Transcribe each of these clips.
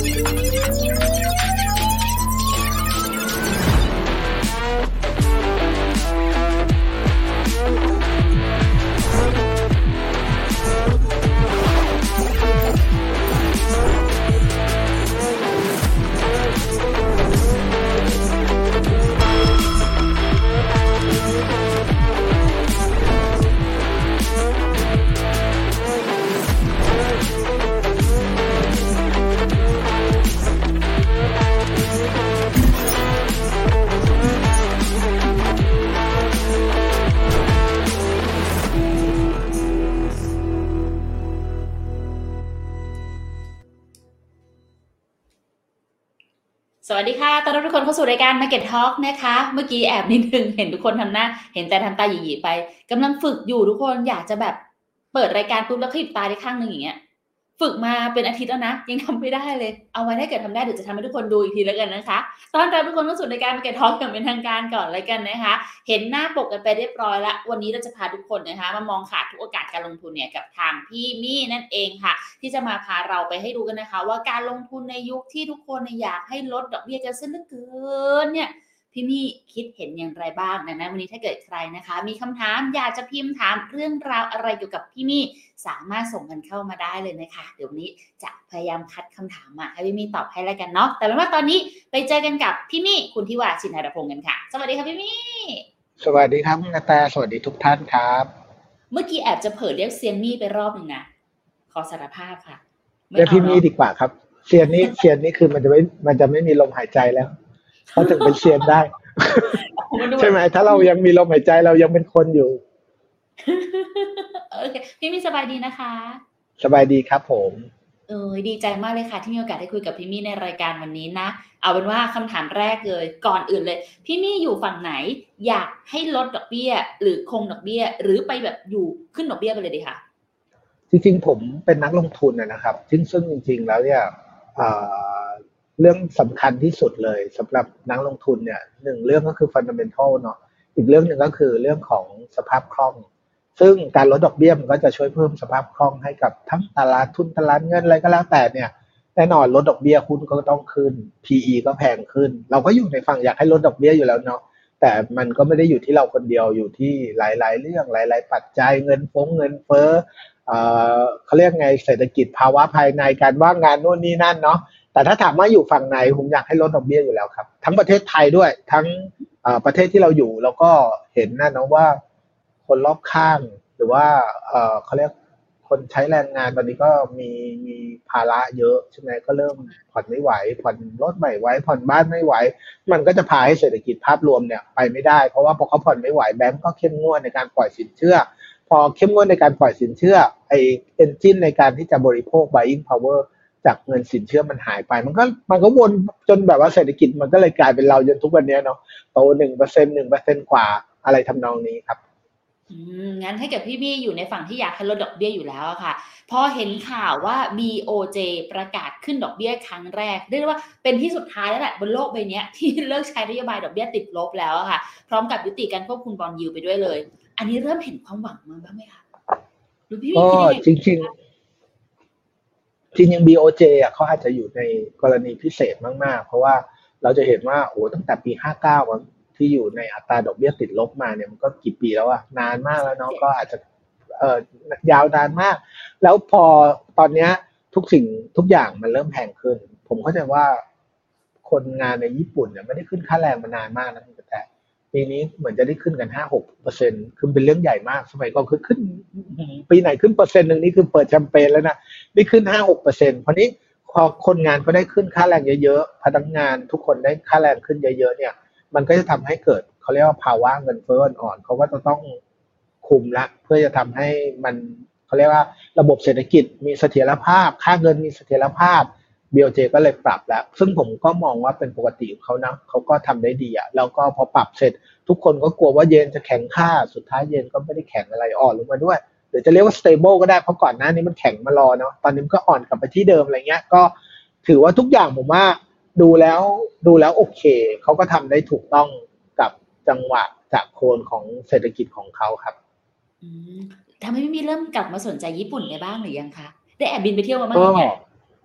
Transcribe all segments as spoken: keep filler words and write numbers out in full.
สวัสดีค่ะต้อนรับทุกคนเข้าสู่รายการ Market Talk นะคะเมื่อกี้แอบนิดนึงเห็นทุกคนทำหน้าเห็นแต่ทำตาหยีๆไปกำลังฝึกอยู่ทุกคนอยากจะแบบเปิดรายการปุ๊บแล้วขยิบตาได้ข้างนึงอย่างเงี้ยฝึกมาเป็นอาทิตย์แล้วนะยังทำไม่ได้เลยเอาไว้ถ้าเกิดทำได้เดี๋ยวจะทำให้ทุกคนดูอีกทีแล้วกันนะคะต้อนรับทุกคนเข้าสู่รายการ Market Talk อย่างเป็นทางการก่อนเลยกันนะคะเห็นหน้าปกกันไปเรียบร้อยแล้ววันนี้เราจะพาทุกคนนะคะมามองขาดทุกโอกาสการลงทุนเนี่ยกับทางพี่มี่นั่นเองค่ะที่จะมาพาเราไปให้ดูกันนะคะว่าการลงทุนในยุคที่ทุกคนอยากให้ลดดอกเบี้ยกันซะเหลือเกินเนี่ยพี่มี่คิดเห็นอย่างไรบ้างดังนั้นวันนี้ถ้าเกิดใครนะคะมีคำถามอยากจะพิมพ์ถามเรื่องราวอะไรเกี่ยวกับพี่มี่สามารถส่งกันเข้ามาได้เลยนะคะเดี๋ยวนี้จะพยายามคัดคำถามมาให้พี่มี่ตอบให้แล้วกันเนาะแต่เป็นว่าตอนนี้ไปเจอกันกับพี่มี่คุณทิวาชินหฤพงศ์กันค่ะสวัสดีค่ะพี่มี่สวัสดีครับคุณกระแตสวัสดีทุกท่านครับเมื่อกี้แอบจะเผลอเรียกเซียนมี่ไปรอบนึงนะขอสารภาพค่ะเรียกพี่มี่ดีกว่าครับเซียนนี่เซียนนี่คือมันจะไม่มันจะไม่มีลมหายใจแล้วเขาถึงเป็นเซียนได้ ใช่ไหมถ้าเรายังมีลมหายใจเรายังเป็นคนอยู่โอเคพี่มี่สบายดีนะคะสบายดีครับผมเออดีใจมากเลยค่ะที่มีโอกาสได้คุยกับพี่มี่ในรายการวันนี้นะเอาเป็นว่าคำถามแรกเลยก่อนอื่นเลยพี่มี่อยู่ฝั่งไหนอยากให้ลดดอกเบี้ยหรือคงดอกเบี้ยหรือไปแบบอยู่ขึ้นดอกเบี้ยไปเลยดีค่ะจริงๆผมเป็นนักลงทุนนะครับซึ่งซึ่งจริงๆแล้วเนี่ยเรื่องสำคัญที่สุดเลยสำหรับนักลงทุนเนี่ยหนึ่งเรื่องก็คือ fundamental เนาะอีกเรื่องหนึ่งก็คือเรื่องของสภาพคล่องซึ่งการลดดอกเบี้ยมันก็จะช่วยเพิ่มสภาพคล่องให้กับทั้งตลาดทุนตลาดเงินอะไรก็แล้วแต่เนี่ยแน่นอนลดดอกเบี้ยหุ้นก็ต้องขึ้น พี อี ก็แพงขึ้นเราก็อยู่ในฝั่งอยากให้ลดดอกเบี้ยอยู่แล้วเนาะแต่มันก็ไม่ได้อยู่ที่เราคนเดียวอยู่ที่หลายๆเรื่องหลายๆปัจจัยเงินฟ้องเงินเฟ้อเอ่อเขาเรียกไงเศรษฐกิจภาวะภายในการว่างงานโน่นนี่นั่นเนาะแต่ถ้าถามว่าอยู่ฝั่งไหนผมอยากให้ลดดอกเบี้ยอยู่แล้วครับทั้งประเทศไทยด้วยทั้งประเทศที่เราอยู่แล้วก็เห็นนะเนาะว่าคนรอบข้างหรือว่าเอ่อเขาเรียกคนใช้แรงงานตอนนี้ก็มีมีภาระเยอะใช่ไหมก็เริ่มผ่อนไม่ไหวผ่อนรถไม่ไหวผ่อนบ้านไม่ไหวมันก็จะพาให้เศรษฐกิจภาพรวมเนี่ยไปไม่ได้เพราะว่าพอเขาผ่อนไม่ไหวแบงก์ก็เข้มงวดในการปล่อยสินเชื่อพอเข้มงวดในการปล่อยสินเชื่อไอเอนจินในการที่จะบริโภค buying power จากเงินสินเชื่อมันหายไปมันก็มันก็วนจนแบบว่าเศรษฐกิจมันก็เลยกลายเป็นเราจนทุกวันนี้เนาะโต หนึ่งเปอร์เซ็นต์ หนึ่งเปอร์เซ็นต์ กว่าอะไรทำนองนี้ครับอืมงั้นให้กับพี่บี้อยู่ในฝั่งที่อยากให้ลดดอกเบี้ยอยู่แล้วอะค่ะพอเห็นข่าวว่า บี โอ เจ ประกาศขึ้นดอกเบี้ยครั้งแรกเรียกได้ว่าเป็นที่สุดท้ายแล้วแหละบนโลกใบนี้ที่เลิกใช้นโยบายดอกเบี้ยติดลบแล้วอะค่ะพร้อมกับยุติการควบคุมบอนด์ยิลด์ไปด้วยเลยอันนี้เริ่มเห็นความหวังมาบ้างไหมคะหรือพี่บี้คิดยังไงจริงจริงจริงๆ บี โอ เจ อ่ะเขาอาจจะอยู่ในกรณีพิเศษมากๆเพราะว่าเราจะเห็นว่าโอ้ตั้งแต่ปีห้าเก้าที่อยู่ในอัตราดอกเบี้ยติดลบมาเนี่ยมันก็กี่ปีแล้วอะนานมากแล้วเนาะก็อาจจะเอ่อยาวนานมากแล้วพอตอนนี้ทุกสิ่งทุกอย่างมันเริ่มแพงขึ้นผมเข้าใจว่าคนงานในญี่ปุ่นเนี่ยไม่ได้ขึ้นค่าแรงมานานมากนะแต่ปีนี้เหมือนจะได้ขึ้นกัน ห้าถึงหกเปอร์เซ็นต์ คือเป็นเรื่องใหญ่มากสมัยก่อนคือขึ้นปีไหนขึ้นเปอร์เซ็นต์นึงนี่คือเปิดแชมเปญแล้วนะนี่ขึ้น ห้าถึงหกเปอร์เซ็นต์ เพราะนี้พอคนงานก็ได้ขึ้นค่าแรงเยอะๆพนักงานทุกคนได้ค่าแรงขึ้นเยอะๆเนี่ยมันก็จะทำให้เกิดเขาเรียกว่าภาวะเงินเฟ้ออ่อนเขาก็จะต้องคุมละเพื่อจะทำให้มันเขาเรียกว่าระบบเศรษฐกิจมีเสถียรภาพค่าเงินมีเสถียรภาพ บี โอ เจ ก็เลยปรับแล้วซึ่งผมก็มองว่าเป็นปกติของเขานะเขาก็ทำได้ดีอ่ะแล้วก็พอปรับเสร็จทุกคนก็กลัวว่าเยนจะแข็งค่าสุดท้ายเยนก็ไม่ได้แข็งอะไรอ่อนลงมาด้วยหรือจะเรียกว่า stable ก็ได้เพราะก่อนหน้านี้มันแข็งมารอเนาะตอนนี้มันก็อ่อนกลับไปที่เดิมอะไรเงี้ยก็ถือว่าทุกอย่างผมว่าดูแล้วดูแล้วโอเคเขาก็ทำได้ถูกต้องกับจังหวะจากโคนของเศรษฐกิจของเขาครับอืมทำให้พี่มีเริ่มกลับมาสนใจญี่ปุ่นได้บ้างหรือยังคะได้แอบบินไปเที่ยวมาบ้างยังไง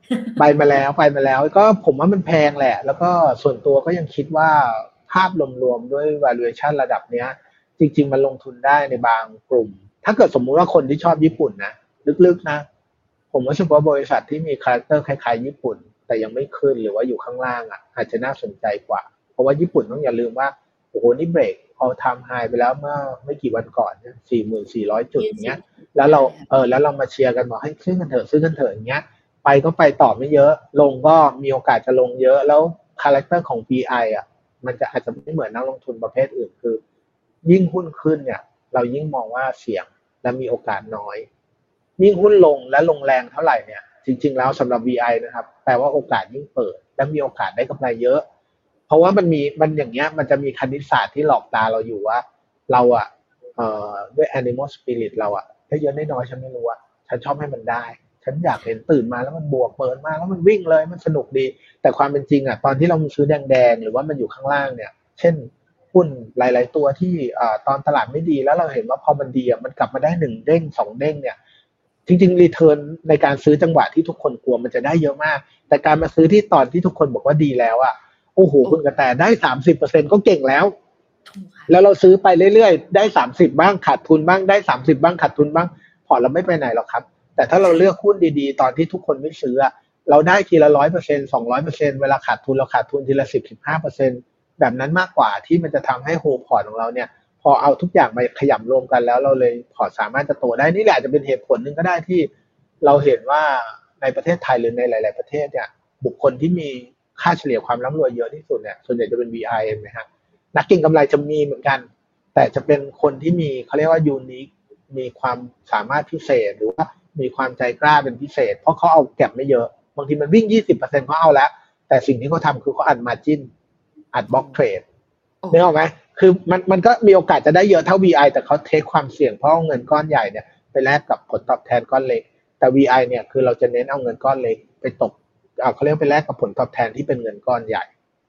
ไปมาแล้วไปมาแล้วก็ผมว่ามันแพงแหละแล้วก็ส่วนตัวก็ยังคิดว่าภาพรวมๆด้วย valuation ระดับเนี้ยจริงๆมันลงทุนได้ในบางกลุ่มถ้าเกิดสมมุติว่าคนที่ชอบญี่ปุ่นนะลึกๆนะผมว่าเฉพาะบริษัทที่มีคาแรคเตอร์คล้ายๆญี่ปุ่นแต่ยังไม่ขึ้นหรือว่าอยู่ข้างล่างอ่ะอาจจะน่าสนใจกว่าเพราะว่าญี่ปุ่นต้องอย่าลืมว่าโอ้โหนี่เบรก all time high ไปแล้วเมื่อไม่กี่วันก่อนเนี่ยสี่หมื่นสี่ร้อยจุดอย่างเงี้ยแล้วเราเออแล้วเรามาเชียร์กันบอกให้ซื้อกันเถอะซื้อกันเถอะอย่างเงี้ย ไปก็ไปต่อไม่เยอะลงก็มีโอกาสจะลงเยอะแล้วคาแรคเตอร์ของ พี ไอ อ่ะมันจะอาจจะไม่เหมือนนักลงทุนประเภทอื่นคือยิ่งหุ้นขึ้นเนี่ยเรายิ่งมองว่าเสี่ยงและมีโอกาสน้อยยิ่งหุ้นลงและลงแรงเท่าไหร่เนี่ยจริงๆแล้วสำหรับ วี ไอ นะครับแปลว่าโอกาสยิ่งเปิดและมีโอกาสได้กำไรเยอะเพราะว่ามันมีมันอย่างเงี้ยมันจะมีคณิตศาสตร์ที่หลอกตาเราอยู่ว่าเราอ่ะเอ่อด้วย animal spirit เราอ่ะถ้าเยอะน้อยๆฉันไม่รู้อ่ะฉันชอบให้มันได้ ฉันอยากเห็นตื่นมาแล้วมันบวกเปิดมาแล้วมันวิ่งเลยมันสนุกดีแต่ความเป็นจริงอ่ะตอนที่เราซื้อแดงๆหรือว่ามันอยู่ข้างล่างเนี่ยเช่นหุ้นหลายๆตัวที่อ่าตอนตลาดไม่ดีแล้วเราเห็นว่าพอมันดีอ่ะมันกลับมาได้หนึ่งเด้งสองเด้งเนี่ยจริงๆรีเทิร์นในการซื้อจังหวะที่ทุกคนกลัวมันจะได้เยอะมากแต่การมาซื้อที่ตอนที่ทุกคนบอกว่าดีแล้วอ่ะโอ้โหคุณกระแตได้ สามสิบเปอร์เซ็นต์ ก็เก่งแล้วแล้วเราซื้อไปเรื่อยๆได้สามสิบบ้างขาดทุนบ้างได้สามสิบบ้างขาดทุนบ้างพอเราไม่ไปไหนหรอกครับแต่ถ้าเราเลือกหุ้นดีๆตอนที่ทุกคนไม่ซื้อเราได้ทีละร้อยเปอร์เซ็นต์สองร้อยเปอร์เซ็นต์เวลาขาดทุนเราขาดทุนทีละสิบสิบห้าเปอร์เซ็นต์แบบนั้นมากกว่าที่มันจะทำให้โฮพอร์ตของเราเนี่ยพอเอาทุกอย่างมาขยำรวมกันแล้วเราเลยพอร์ตสามารถจะโตได้นี่แหละจะเป็นเหตุผลหนึ่งก็ได้ที่เราเห็นว่าในประเทศไทยหรือในหลายๆประเทศเนี่ยบุคคลที่มีค่าเฉลี่ยความร่ำรวยเยอะที่สุดเนี่ยส่วนใหญ่จะเป็น วี ไอ เห็นไหมฮะนักเก็งกำไรจะมีเหมือนกันแต่จะเป็นคนที่มีเขาเรียกว่ายูนิคมีความสามารถพิเศษหรือว่ามีความใจกล้าเป็นพิเศษเพราะเขาเอาเก็บไม่เยอะบางทีมันวิ่ง ยี่สิบเปอร์เซ็นต์ เขาเอาแล้วแต่สิ่งที่เขาทำคือเขาอัดมาร์จิ้นอัดบล็อกเทรดนึกออกไหมคือมันมันก็มีโอกาสจะได้เยอะเท่า วี ไอ แต่เขาเทคความเสี่ยงเพราะเอาเงินก้อนใหญ่เนี่ยไปแลกกับผลตอบแทนก้อนเล็กแต่ วี ไอ เนี่ยคือเราจะเน้นเอาเงินก้อนเล็กไปตกเขาเรียกไปแลกกับผลตอบแทนที่เป็นเงินก้อนใหญ่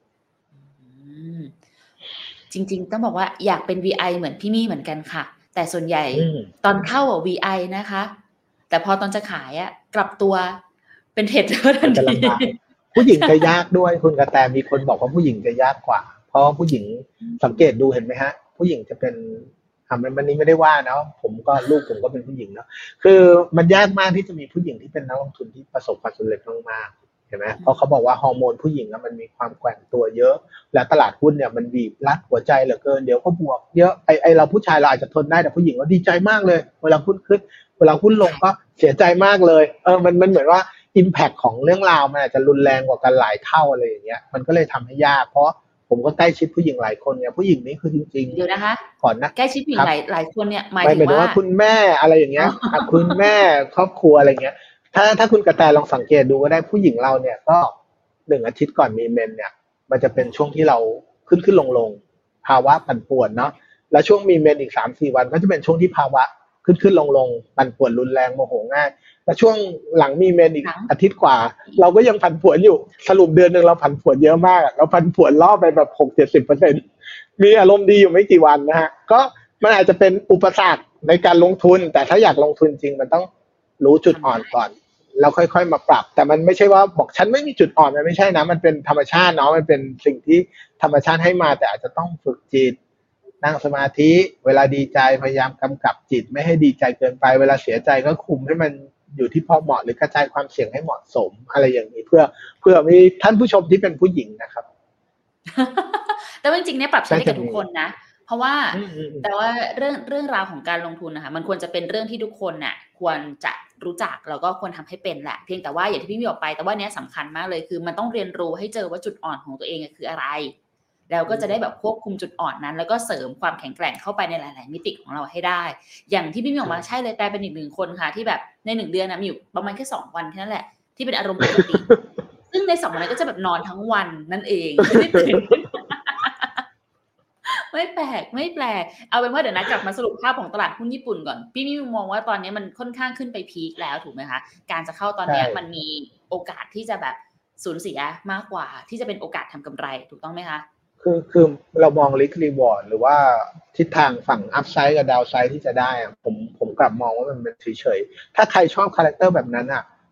จริงๆต้องบอกว่าอยากเป็น วี ไอ เหมือนพี่มี่เหมือนกันค่ะแต่ส่วนใหญ่ตอนเข้าอ่ะ วี ไอ นะคะแต่พอตอนจะขายอ่ะกลับตัวเป็นเทรดเดอร์ทันทีผู้หญิงจะยากด้วยคุณกระแตมีคนบอกว่าผู้หญิงจะยากกว่าเพราะผู้หญิงสังเกตดูเห็นไหมฮะผู้หญิงจะเป็นอ่ามันนี้ไม่ได้ว่าเนาะผมก็ลูกผมก็เป็นผู้หญิงเนาะคือมันยากมากที่จะมีผู้หญิงที่เป็นนักลงทุนที่ประสบความสำเร็จมากๆเห็นไหมเพราะเขาบอกว่าฮอร์โมนผู้หญิงมันมีความแกว่งตัวเยอะและตลาดหุ้นเนี่ยมันบีบรัดหัวใจเหลือเกินเดี๋ยวก็บวกเยอะไอไอเราผู้ชายเราอาจจะทนได้แต่ผู้หญิงเราดีใจมากเลยเวลาหุ้นขึ้นเวลาหุ้นลงก็เสียใจมากเลยเออมันมันเหมือนว่าimpact ของเรื่องราวมันอาจจะรุนแรงกว่ากันหลายเท่าอะไรอย่างเงี้ยมันก็เลยทำให้ยากเพราะผมก็ใกล้ชิดผู้หญิงหลายคนเนี่ยผู้หญิงนี่คือจริงๆเดี๋ยวนะคะก่อนนะใกล้ชิดผู้หญิงหลายหลายคนเนี่ยหมายถึงว่าคุณแม่อะไรอย่างเงี้ยคุณแม่ครอบครัวอะไรเงี้ยถ้าถ้าคุณกระแตลองสังเกตดูก็ได้ผู้หญิงเราเนี่ยก็หนึ่งอาทิตย์ก่อนมีเมนเนี่ยมันจะเป็นช่วงที่เราขึ้นขึ้นลงลงภาวะปั่นป่วนเนาะแล้วช่วงมีเมนอีก สามถึงสี่ วันก็จะเป็นช่วงที่ภาวะขึ้นขึ้นลงลงปั่นป่วนรุนแรงโมโหง่ายแต่ช่วงหลังมีเมนอีกอาทิตย์กว่าเราก็ยังผันผวนอยู่สรุปเดือนนึงเราผันผวนเยอะมากเราผันผวนล่อไปแบบ หกถึงเจ็ดสิบเปอร์เซ็นต์ มีอารมณ์ดีอยู่ไม่กี่วันนะฮะก็มันอาจจะเป็นอุปสรรคในการลงทุนแต่ถ้าอยากลงทุนจริงมันต้องรู้จุดอ่อนก่อนแล้วค่อยๆมาปรับแต่มันไม่ใช่ว่าบอกฉันไม่มีจุดอ่อนมันไม่ใช่นะมันเป็นธรรมชาติเนาะมันเป็นสิ่งที่ธรรมชาติให้มาแต่อาจจะต้องฝึกจิตนั่งสมาธิเวลาดีใจพยายามกำกับจิตไม่ให้ดีใจเกินไปเวลาเสียใจก็คุมให้มันอยู่ที่พอเหมาะหรือกระจายความเสี่ยงให้เหมาะสมอะไรอย่างนี้เพื่อเพื่อมีท่านผู้ชมที่เป็นผู้หญิงนะครับแต่จริงๆเนี่ยปรับใช้ได้กับทุกคนนะเพราะว่าแต่ว่าเรื่องเรื่องราวของการลงทุนนะคะมันควรจะเป็นเรื่องที่ทุกคนน่ะควรจะรู้จักแล้วก็ควรทำให้เป็นแหละเพียงแต่ว่าอย่างที่พี่มีบอกไปแต่ว่าเนี้ยสำคัญมากเลยคือมันต้องเรียนรู้ให้เจอว่าจุดอ่อนของตัวเองคืออะไรแล้วก็จะได้แบบควบคุมจุดอ่อนนั้นแล้วก็เสริมความแข็งแกร่งเข้าไปในหลายๆมิติของเราให้ได้อย่างที่พี่มีบอกมาใช่เลยแต่เป็นอีกหนึ่งคนค่ะที่แบบในหนึ่งเดือนนะมีอยู่ประมาณแค่สองวันแค่นั้นแหละที่เป็นอารมณ์ปกติซึ่งในสองวันนั้นก็จะแบบนอนทั้งวันนั่นเองไม่ได้ตื่นไม่แปลกไม่แปลกเอาเป็นว่าเดี๋ยวนะกลับมาสรุปภาพของตลาดหุ้นญี่ปุ่นก่อนพี่มิวมองว่าตอนนี้มันค่อนข้างขึ้นไปพีคแล้วถูกไหมคะการจะเข้าตอนนี้มันมีโอกาสที่จะแบบสูญเสียมากกว่าที่จะเป็นโอกาสทำกำไรถูกต้องไหมคะคือคือเรามอง risk reward หรือว่าทิศทางฝั่ง upside กับ downside ที่จะได้ผมผมกลับมองว่ามันเป็นเฉยๆถ้าใครชอบคาแรคเตอร์แบบนั้นอ่ะ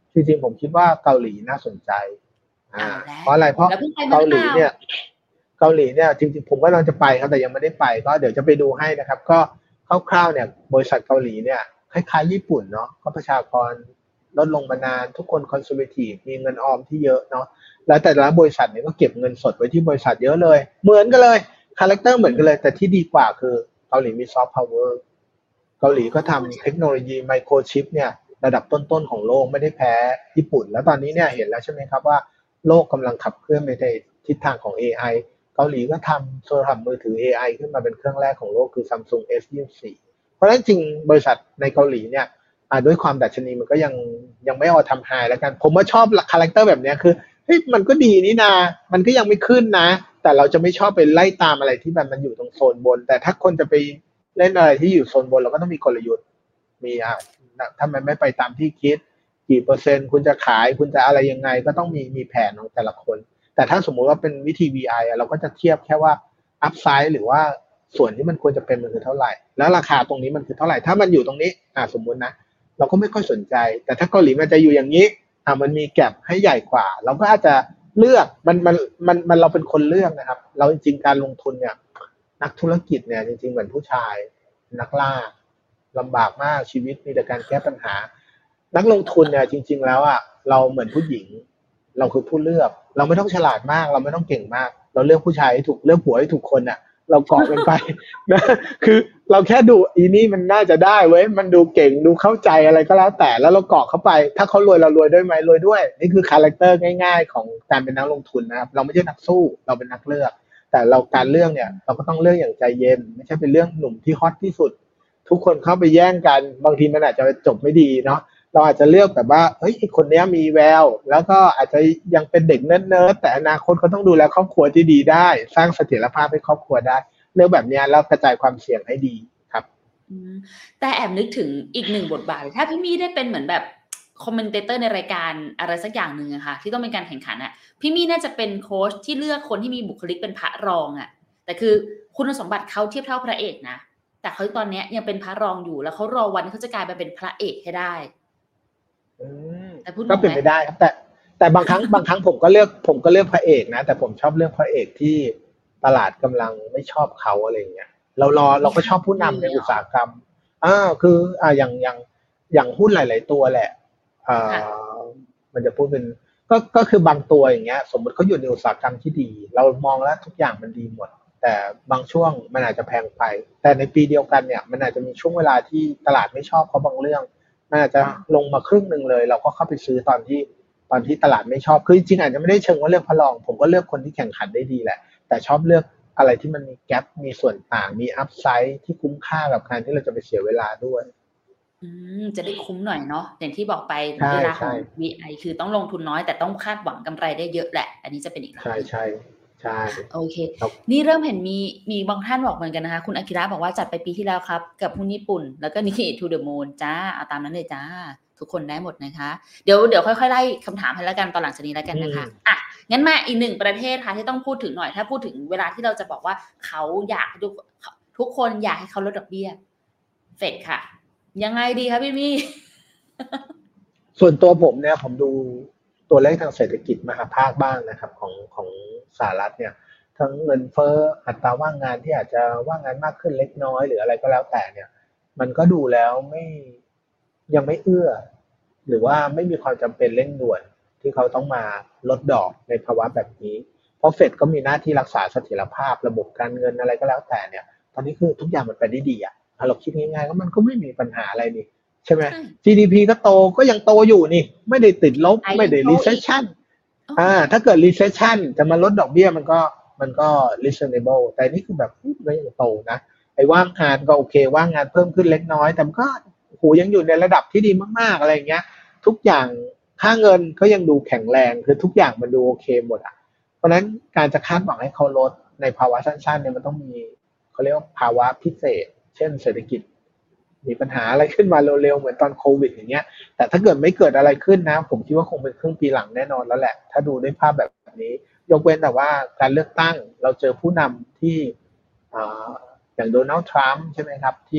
จริงๆผมคิดว่าเกาหลีน่าสนใจอ่าเอาแล้เพราะอะไรเพราะแล้วเพิ่งไปมาเกาหรือเปล่าหลีเนี่ยเกาหลีเนี่ยจริงๆผมก็กำลังจะไปครับแต่ยังไม่ได้ไปก็เดี๋ยวจะไปดูให้นะครับก็คร่าวๆเนี่ยบริษัทเกาหลีเนี่ยคล้ายๆญี่ปุ่นเนาะก็ประชากรลดลงมานานทุกคนคอนเซอร์เวทีฟมีเงินออมที่เยอะเนาะแล้วแต่ละบริษัทเนี่ยก็เก็บเงินสดไว้ที่บริษัทเยอะเลยเหมือนกันเลยคาแรคเตอร์เหมือนกันเลยแต่ที่ดีกว่าคือเกาหลีมีซอฟต์พาวเวอร์เกาหลีก็ทำเทคโนโลยีไมโครชิปเนี่ยระดับต้นๆของโลกไม่ได้แพ้ญี่ปุ่นแล้วตอนนี้เนี่ยเห็นแล้วใช่ไหมครับว่าโลกกำลังขับเคลื่อนไปในทิศทางของ เอ ไอ เกาหลีก็ทำโทรศัพท์มือถือ เอ ไอ ขึ้นมาเป็นเครื่องแรกของโลกคือ Samsung เอส ยี่สิบสี่ เพราะฉะนั้นจริงบริษัทในเกาหลีเนี่ยอ่าด้วยความดัชนีมันก็ยังยังไม่เอาทำไฮแล้วกันผมว่าชอบคาแรคเตอร์แบบนี้คือเฮ้ยมันก็ดีนี่นามันก็ยังไม่ขึ้นนะแต่เราจะไม่ชอบไปไล่ตามอะไรที่มันมันอยู่ตรงโซนบนแต่ถ้าคนจะไปเล่นอะไรที่อยู่โซนบนเราก็ต้องมีกลยุทธ์มีอ่าถ้ามันไม่ไปตามที่คิดกี่เปอร์เซ็นต์คุณจะขายคุณจะอะไรยังไงก็ต้องมีมีแผนของแต่ละคนแต่ถ้าสมมุติว่าเป็นวิธี วี ไอ เราก็จะเทียบแค่ว่าอัพไซด์หรือว่าส่วนที่มันควรจะเป็นมันคือเท่าไหร่แล้วราคาตรงนี้มันคือเท่าไหร่ถ้ามันอยู่ตรงนี้อ่าสมมุตินะเราก็ไม่ค่อยสนใจแต่ถ้าเกาหลีมันจะอยู่อย่างนี้อ่ามันมีแก็ปให้ใหญ่กว่าเราก็อาจจะเลือกมันมันมันมันเราเป็นคนเลือกนะครับเราจริงๆการลงทุนเนี่ยนักธุรกิจเนี่ยจริงๆเหมือนผู้ชายนักล่าลำบากมากชีวิตมีแต่การแก้ปัญหานักลงทุนเนี่ยจริงๆแล้วอ่ะเราเหมือนผู้หญิงเราคือผู้เลือกเราไม่ต้องฉลาดมากเราไม่ต้องเก่งมากเราเลือกผู้ชายให้ถูกเลือกผัวให้ถูกคนอ่ะเราเกาะกันไปนะคือเราแค่ดูอีนี่มันน่าจะได้เว้ยมันดูเก่งดูเข้าใจอะไรก็แล้วแต่แล้วเราเกาะเข้าไปถ้าเขารวยเรารวยด้วยไหมรวยด้วยนี่คือคาแรคเตอร์ง่ายๆของการเป็นนักลงทุนนะครับเราไม่ใช่นักสู้เราเป็นนักเลือกแต่เราการเลือกเนี่ยเราก็ต้องเลือกอย่างใจเย็นไม่ใช่เป็นเรื่องหนุ่มที่ฮอตที่สุดทุกคนเข้าไปแย่งกันบางทีมันอาจจะจบไม่ดีเนาะเราอาจจะเลือกแบบว่าเฮ้ยคนนี้มีแววแล้วก็อาจจะยังเป็นเด็กเนิร์ดๆแต่อนาคตเขาต้องดูแลครอบครัวที่ดีได้สร้างเสถียรภาพให้ครอบครัวได้เรื่องแบบนี้แล้วกระจายความเสี่ยงให้ดีครับแต่แอบนึกถึงอีกหนึ่งบทบาทถ้าพี่มี่ได้เป็นเหมือนแบบคอมเมนเตเตอร์ในรายการอะไรสักอย่างหนึ่งอะค่ะที่ต้องเป็นการแข่งขันอะพี่มี่น่าจะเป็นโค้ชที่เลือกคนที่มีบุคลิกเป็นพระรองอะแต่คือคุณสมบัติเขาเทียบเท่าพระเอกนะแต่เขาตอนนี้ยังเป็นพระรองอยู่แล้วเขารอวันที่เขาจะกลายมาเป็นพระเอกให้ได้แต่พูดก็เป็นไปได้ครับแต่แต่บางครั้งบางครั้งผมก็เลือกผมก็เลือกพระเอกนะแต่ผมชอบเลือกพระเอกที่ตลาดกำลังไม่ชอบเขาอะไรเงี้ยเรารอเราก็ชอบผู้นำในอุตสาหกรรมอ่าคืออ่าอย่างอย่างอย่างหุ้นหลายๆตัวแหละอ่ามันจะพูดเป็นก็ก็คือบางตัวอย่างเงี้ยสมมติเขาอยู่ในอุตสาหกรรมที่ดีเรามองแล้วทุกอย่างมันดีหมดแต่บางช่วงมันอาจจะแพงไปแต่ในปีเดียวกันเนี่ยมันอาจจะมีช่วงเวลาที่ตลาดไม่ชอบเขาบางเรื่องมันอาจจะลงมาครึ่งหนึ่งเลยเราก็เข้าไปซื้อตอนที่ตอนที่ตลาดไม่ชอบคือจริงๆอาจจะไม่ได้เชิงว่าเลือกพระรองผมก็เลือกคนที่แข่งขันได้ดีแหละแต่ชอบเลือกอะไรที่มันมีแกปมีส่วนต่างมีอัพไซด์ที่คุ้มค่ากับการที่เราจะไปเสียเวลาด้วยอืมจะได้คุ้มหน่อยเนาะอย่างที่บอกไปเวลาของ วี ไอ คือต้องลงทุนน้อยแต่ต้องคาดหวังกำไรได้เยอะแหละอันนี้จะเป็นอีกใช่ใช่ใช่โอเคนี่เริ่มเห็นมีมีบางท่านบอกเหมือนกันนะคะคุณอากิระบอกว่าจัดไปปีที่แล้วครับกับหุ้นญี่ปุ่นแล้วก็นี่ To the Moon จ้าเอาตามนั้นเลยจ้าทุกคนได้หมดนะคะเดี๋ยวเดี๋ยวค่อยๆไล่คำถามให้แล้วกันตอนหลังจากนี้แล้วกันนะคะอ่ะงั้นมาอีกหนึ่งประเทศค่ะที่ต้องพูดถึงหน่อยถ้าพูดถึงเวลาที่เราจะบอกว่าเขาอยากทุกทุกคนอยากให้เขาลดดอกเบี้ยเฟดค่ะยังไงดีคะพี่มี่ส่วนตัวผมเนี่ยผมดูตัวเลขทางเศรษฐกิจมหาภาคบ้างนะครับของของสหรัฐเนี่ยทั้งเงินเฟ้ออัตราว่างงานที่อาจจะว่างงานมากขึ้นเล็กน้อยหรืออะไรก็แล้วแต่เนี่ยมันก็ดูแล้วไม่ยังไม่เอื้อหรือว่าไม่มีความจำเป็นเร่งด่วนที่เขาต้องมาลดดอกในภาวะแบบนี้เพราะเฟดก็มีหน้าที่รักษาเสถียรภาพระบบการเงินอะไรก็แล้วแต่เนี่ยตอนนี้คือทุกอย่างมันไปได้ดีอ่ะถ้าเราคิดง่ายๆก็มันก็ไม่มีปัญหาอะไรนี่ใช่ไหม จี ดี พี ก็โตก็ยังโตอยู่นี่ไม่ได้ติดลบไม่ได้ recession อ่าถ้าเกิด recession จะมาลดดอกเบี้ยมันก็มันก็ reasonable แต่นี่คือแบบก็ยังโตนะไอ้ว่างงานก็โอเคว่างงานเพิ่มขึ้นเล็กน้อยแต่มันก็โหยังอยู่ในระดับที่ดีมากๆอะไรอย่างเงี้ยทุกอย่างค่าเงินก็ยังดูแข็งแรงคือทุกอย่างมันดูโอเคหมดอ่ะเพราะฉะนั้นการจะคาดหวังให้เขาลดในภาวะสั้นๆเนี่ยมันต้องมีเขาเรียกว่าภาวะพิเศษเช่นเศรษฐกิจมีปัญหาอะไรขึ้นมาเร็วๆเหมือนตอนโควิดอย่างเงี้ยแต่ถ้าเกิดไม่เกิดอะไรขึ้นนะผมคิดว่าคงเป็นครึ่งปีหลังแน่นอนแล้วแหละถ้าดูด้วยภาพแบบนี้ยกเว้นแต่ว่าการเลือกตั้งเราเจอผู้นำที่อย่างโดนัลด์ทรัมป์ใช่ไหมครับที่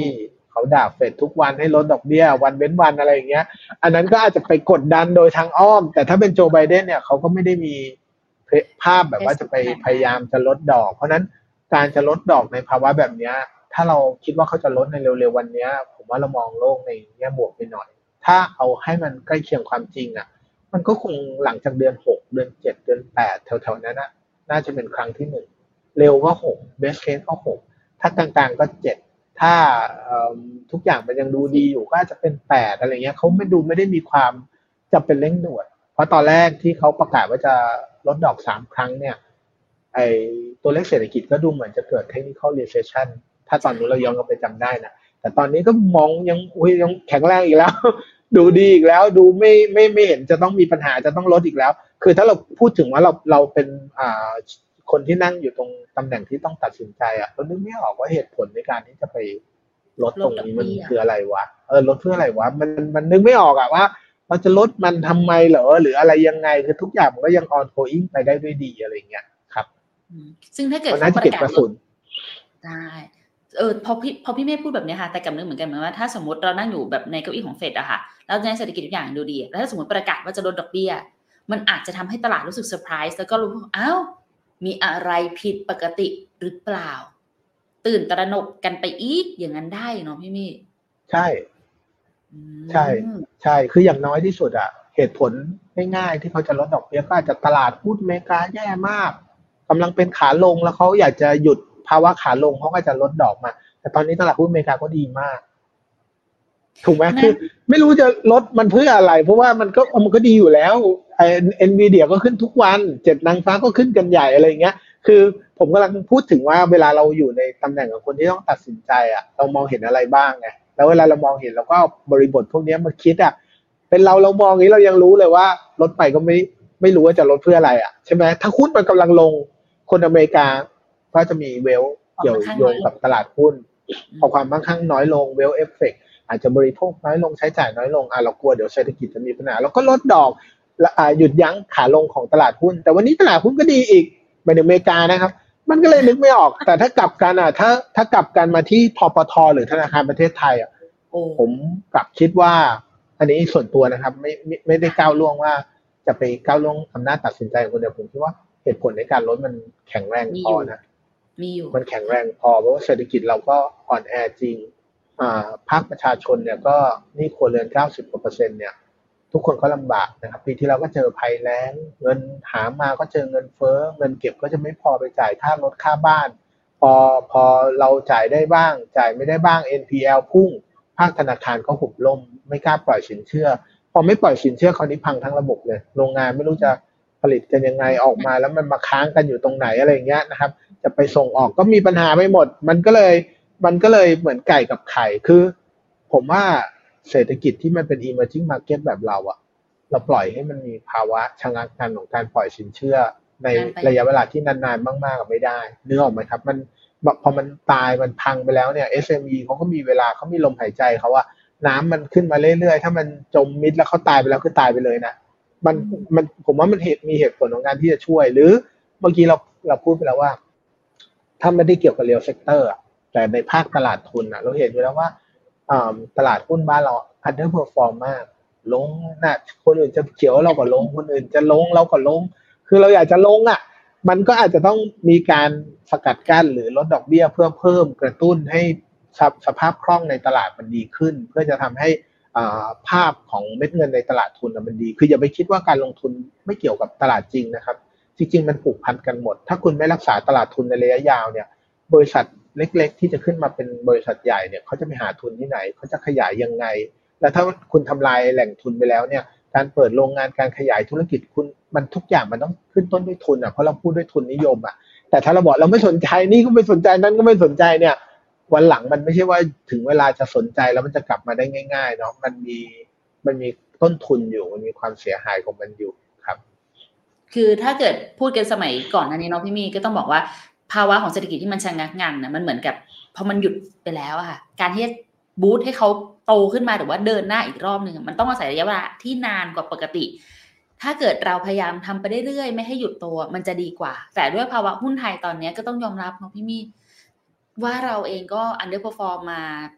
เขาด่าเฟดทุกวันให้ลดดอกเบี้ยวันเว้นวันอะไรอย่างเงี้ยอันนั้นก็อาจจะไปกดดันโดยทางอ้อมแต่ถ้าเป็นโจไบเดนเนี่ยเขาก็ไม่ได้มีภาพแบบว่าจะไปพยายามจะลดดอกเพราะนั้นการจะลดดอกในภาวะแบบนี้ถ้าเราคิดว่าเขาจะลดในเร็วๆวันนี้ผมว่าเรามองโลกในแง่บวกไปหน่อยถ้าเอาให้มันใกล้เคียงความจริงอ่ะมันก็คงหลังจากเดือนหกเดือนเจ็ดเดือนแปดแถวๆนั้นนะน่าจะเป็นครั้งที่หนึ่งเร็วก็หกเบสเคสก็หกถ้ากลางๆก็เจ็ดถ้าทุกอย่างมันยังดูดีอยู่ก็อาจจะเป็นแปดอะไรเงี้ยเขาไม่ดูไม่ได้มีความจำเป็นเร่งด่วนเพราะตอนแรกที่เขาประกาศว่าจะลดดอกสามครั้งเนี่ยไอตัวเลขเศรษฐกิจก็ดูเหมือนจะเกิด technical recession ถ้าตอนนี้เราย้อนกลับไปจำได้นะแต่ตอนนี้ก็มองยังอุ้ยยังแข็งแรงอีกแล้วดูดีอีกแล้วดูไม่ไม่ไม่เห็นจะต้องมีปัญหาจะต้องลดอีกแล้วคือถ้าเราพูดถึงว่าเราเราเป็นอ่าคนที่นั่งอยู่ตรงตำแหน่งที่ต้องตัดสินใจอ่ะเรานึกไม่ออกว่าเหตุผลในการที่จะไปลดตรงนี้มันคืออะไรวะเออลดเพื่ออะไรวะมันมันนึกไม่ออกอ่ะว่าเราจะลดมันทำไมเหรอหรืออะไรยังไงคือทุกอย่างมันก็ยัง ongoing ไปได้ด้วยดีอะไรเงี้ยครับซึ่งถ้าเกิดเขาประกาศลดได้เออพอพี่พอพี่เมฆพูดแบบนี้ค่ะแต่กับนึกเหมือนกันเหมือนว่าถ้าสมมติเรานั่งอยู่แบบในเก้าอี้ของเฟดอะค่ะแล้วในเศรษฐกิจทุกอย่างดูดีแล้วถ้าสมมติประกาศว่าจะลดดอกเบี้ยมันอาจจะทำให้ตลาดรู้สึกเซอร์ไพรส์แล้วก็รู้อ้าวมีอะไรผิดปกติหรือเปล่าตื่นตระหนกกันไปอีกอย่างนั้นได้เนาะพี่เมฆใช่ใช่ใช่คืออย่างน้อยที่สุดอะเหตุผลง่ายๆที่เขาจะลดดอกเบี้ยก็อาจจะตลาดหุ้นอเมริกาแย่มากกำลังเป็นขาลงแล้วเขาอยากจะหยุดภาวะขาลงเขาก็จะลดดอกมาแต่ตอนนี้ตลาดหุ้นอเมริกาก็ดีมากถูกไหมคือไม่รู้จะลดมันเพื่ออะไรเพราะว่ามันก็มันก็ดีอยู่แล้วไอเอ็นวีเดียก็ขึ้นทุกวันเจ็ดนางฟ้าก็ขึ้นกันใหญ่อะไรเงี้ยคือผมกำลังพูดถึงว่าเวลาเราอยู่ในตำแหน่งของคนที่ต้องตัดสินใจอ่ะเรามองเห็นอะไรบ้างไงแล้วเวลาเรามองเห็นเราก็บริบทพวกนี้มาคิดอ่ะเป็นเราเรามองนี้เรายังรู้เลยว่าลดไปก็ไม่ไม่รู้ว่าจะลดเพื่ออะไรอ่ะใช่ไหมถ้าหุ้นมันกำลังลงคนอเมริกาก็จะมีเวลเกี่ยวโยงกับตลาดหุ้นพอความมั่งคั่งน้อยลงเวลเอฟเฟกต์อาจจะบริโภคน้อยลงใช้จ่ายน้อยลงอ่ะเรากลัวเดี๋ยวเศรษฐกิจจะมีปัญหาเราก็ลดดอกหยุดยั้งขาลงของตลาดหุ้นแต่วันนี้ตลาดหุ้นก็ดีอีกในอเมริกานะครับมันก็เลยนึกไม่ออกแต่ถ้ากลับกันอ่ะถ้าถ้ากลับกันมาที่ทปทหรือธนาคารประเทศไทยอ่ะผมกลับคิดว่าอันนี้ส่วนตัวนะครับไม่ไม่ไม่ได้ก้าวล่วงว่าจะไปก้าวล่วงอำนาจตัดสินใจของคนเดียวผมคิดว่าเหตุผลในการลดมันแข็งแรงพอนะมีอยู่มันแข็งแรงพอเพราะว่าเศรษฐกิจเราก็อ่อนแอจริงภาคประชาชนเนี่ยก็หนี้ครัวเรือน เก้าสิบกว่าเปอร์เซ็นต์เนี่ยทุกคนก็ลำบากนะครับปีที่เราก็เจอภัยแล้งเงินหามาก็เจอเงินเฟ้อเงินเก็บก็จะไม่พอไปจ่ายค่ารถค่าบ้านพอพอเราจ่ายได้บ้างจ่ายไม่ได้บ้าง เอ็น พี แอล พุ่งภาคธนาคารก็หุบล่มไม่กล้าปล่อยสินเชื่อพอไม่ปล่อยสินเชื่อคราวนี้พังทั้งระบบเลยโรงงานไม่รู้จะผลิตกันยังไงออกมาแล้วมันมาค้างกันอยู่ตรงไหนอะไรอย่างเงี้ยนะครับจะไปส่งออกก็มีปัญหาไปหมดมันก็เลยมันก็เลยเหมือนไก่กับไข่คือผมว่าเศรษฐกิจที่มันเป็น emerging market แบบเราอะเราปล่อยให้มันมีภาวะชะงักงันของการปล่อยสินเชื่อในระยะเวลาที่นานๆมากๆไม่ได้นึกออกไหมครับมันพอมันตายมันพังไปแล้วเนี่ย เอส เอ็ม อี เขาก็มีเวลาเขามีลมหายใจเขาว่าน้ำมันขึ้นมาเรื่อยๆถ้ามันจมมิดแล้วเขาตายไปแล้วคือตายไปเลยนะมันมันผมว่ามันเหตุมีเหตุผลของการที่จะช่วยหรือเมื่อกี้เราเราพูดไปแล้วว่าถ้าไม่ได้เกี่ยวกับเรียลเซกเตอร์แต่ในภาคตลาดทุนอ่ะเราเห็นไปแล้วว่าตลาดหุ้นบ้านเรา underperform มากลงน่ะคนอื่นจะเขียวเราก็ลงคนอื่นจะลงเราก็ลงคือเราอยากจะลงอ่ะมันก็อาจจะต้องมีการสกัดกั้นหรือลดดอกเบี้ยเพื่อเพิ่มกระตุ้นให้สภาพคล่องในตลาดมันดีขึ้นเพื่อจะทำให้ภาพของเม็ดเงินในตลาดทุนมันดีคืออย่าไปคิดว่าการลงทุนไม่เกี่ยวกับตลาดจริงนะครับจริงๆมันผูกพันกันหมดถ้าคุณไม่รักษาตลาดทุนในระยะยาวเนี่ยบริษัทเล็กๆที่จะขึ้นมาเป็นบริษัทใหญ่เนี่ยเขาจะไปหาทุนที่ไหนเขาจะขยายยังไงแล้วถ้าคุณทำลายแหล่งทุนไปแล้วเนี่ยการเปิดโรงงานการขยายธุรกิจคุณมันทุกอย่างมันต้องขึ้นต้นด้วยทุนอ่ะเพราะเราพูดด้วยทุนนิยมอ่ะแต่ถ้าเราบอกเราไม่สนใจนี่ก็ไม่สนใจนั่นก็ไม่สนใจเนี่ยวันหลังมันไม่ใช่ว่าถึงเวลาจะสนใจแล้วมันจะกลับมาได้ง่ายๆเนาะมันมีมันมีต้นทุนอยู่มันมีความเสียหายของมันอยู่ครับคือถ้าเกิดพูดกันสมัยก่อนอันนี้เนาะพี่มีก็ต้องบอกว่าภาวะของเศรษฐกิจที่มันชะงักงันนะมันเหมือนกับพอมันหยุดไปแล้วอะค่ะการที่บูสต์ให้เขาโตขึ้นมาหรือว่าเดินหน้าอีกรอบนึงมันต้องอาศัยระยะเวลาที่นานกว่าปกติถ้าเกิดเราพยายามทำไปเรื่อยๆไม่ให้หยุดโตมันจะดีกว่าแต่ด้วยภาวะหุ้นไทยตอนนี้ก็ต้องยอมรับเนาะพี่มีว่าเราเองก็ underperform มา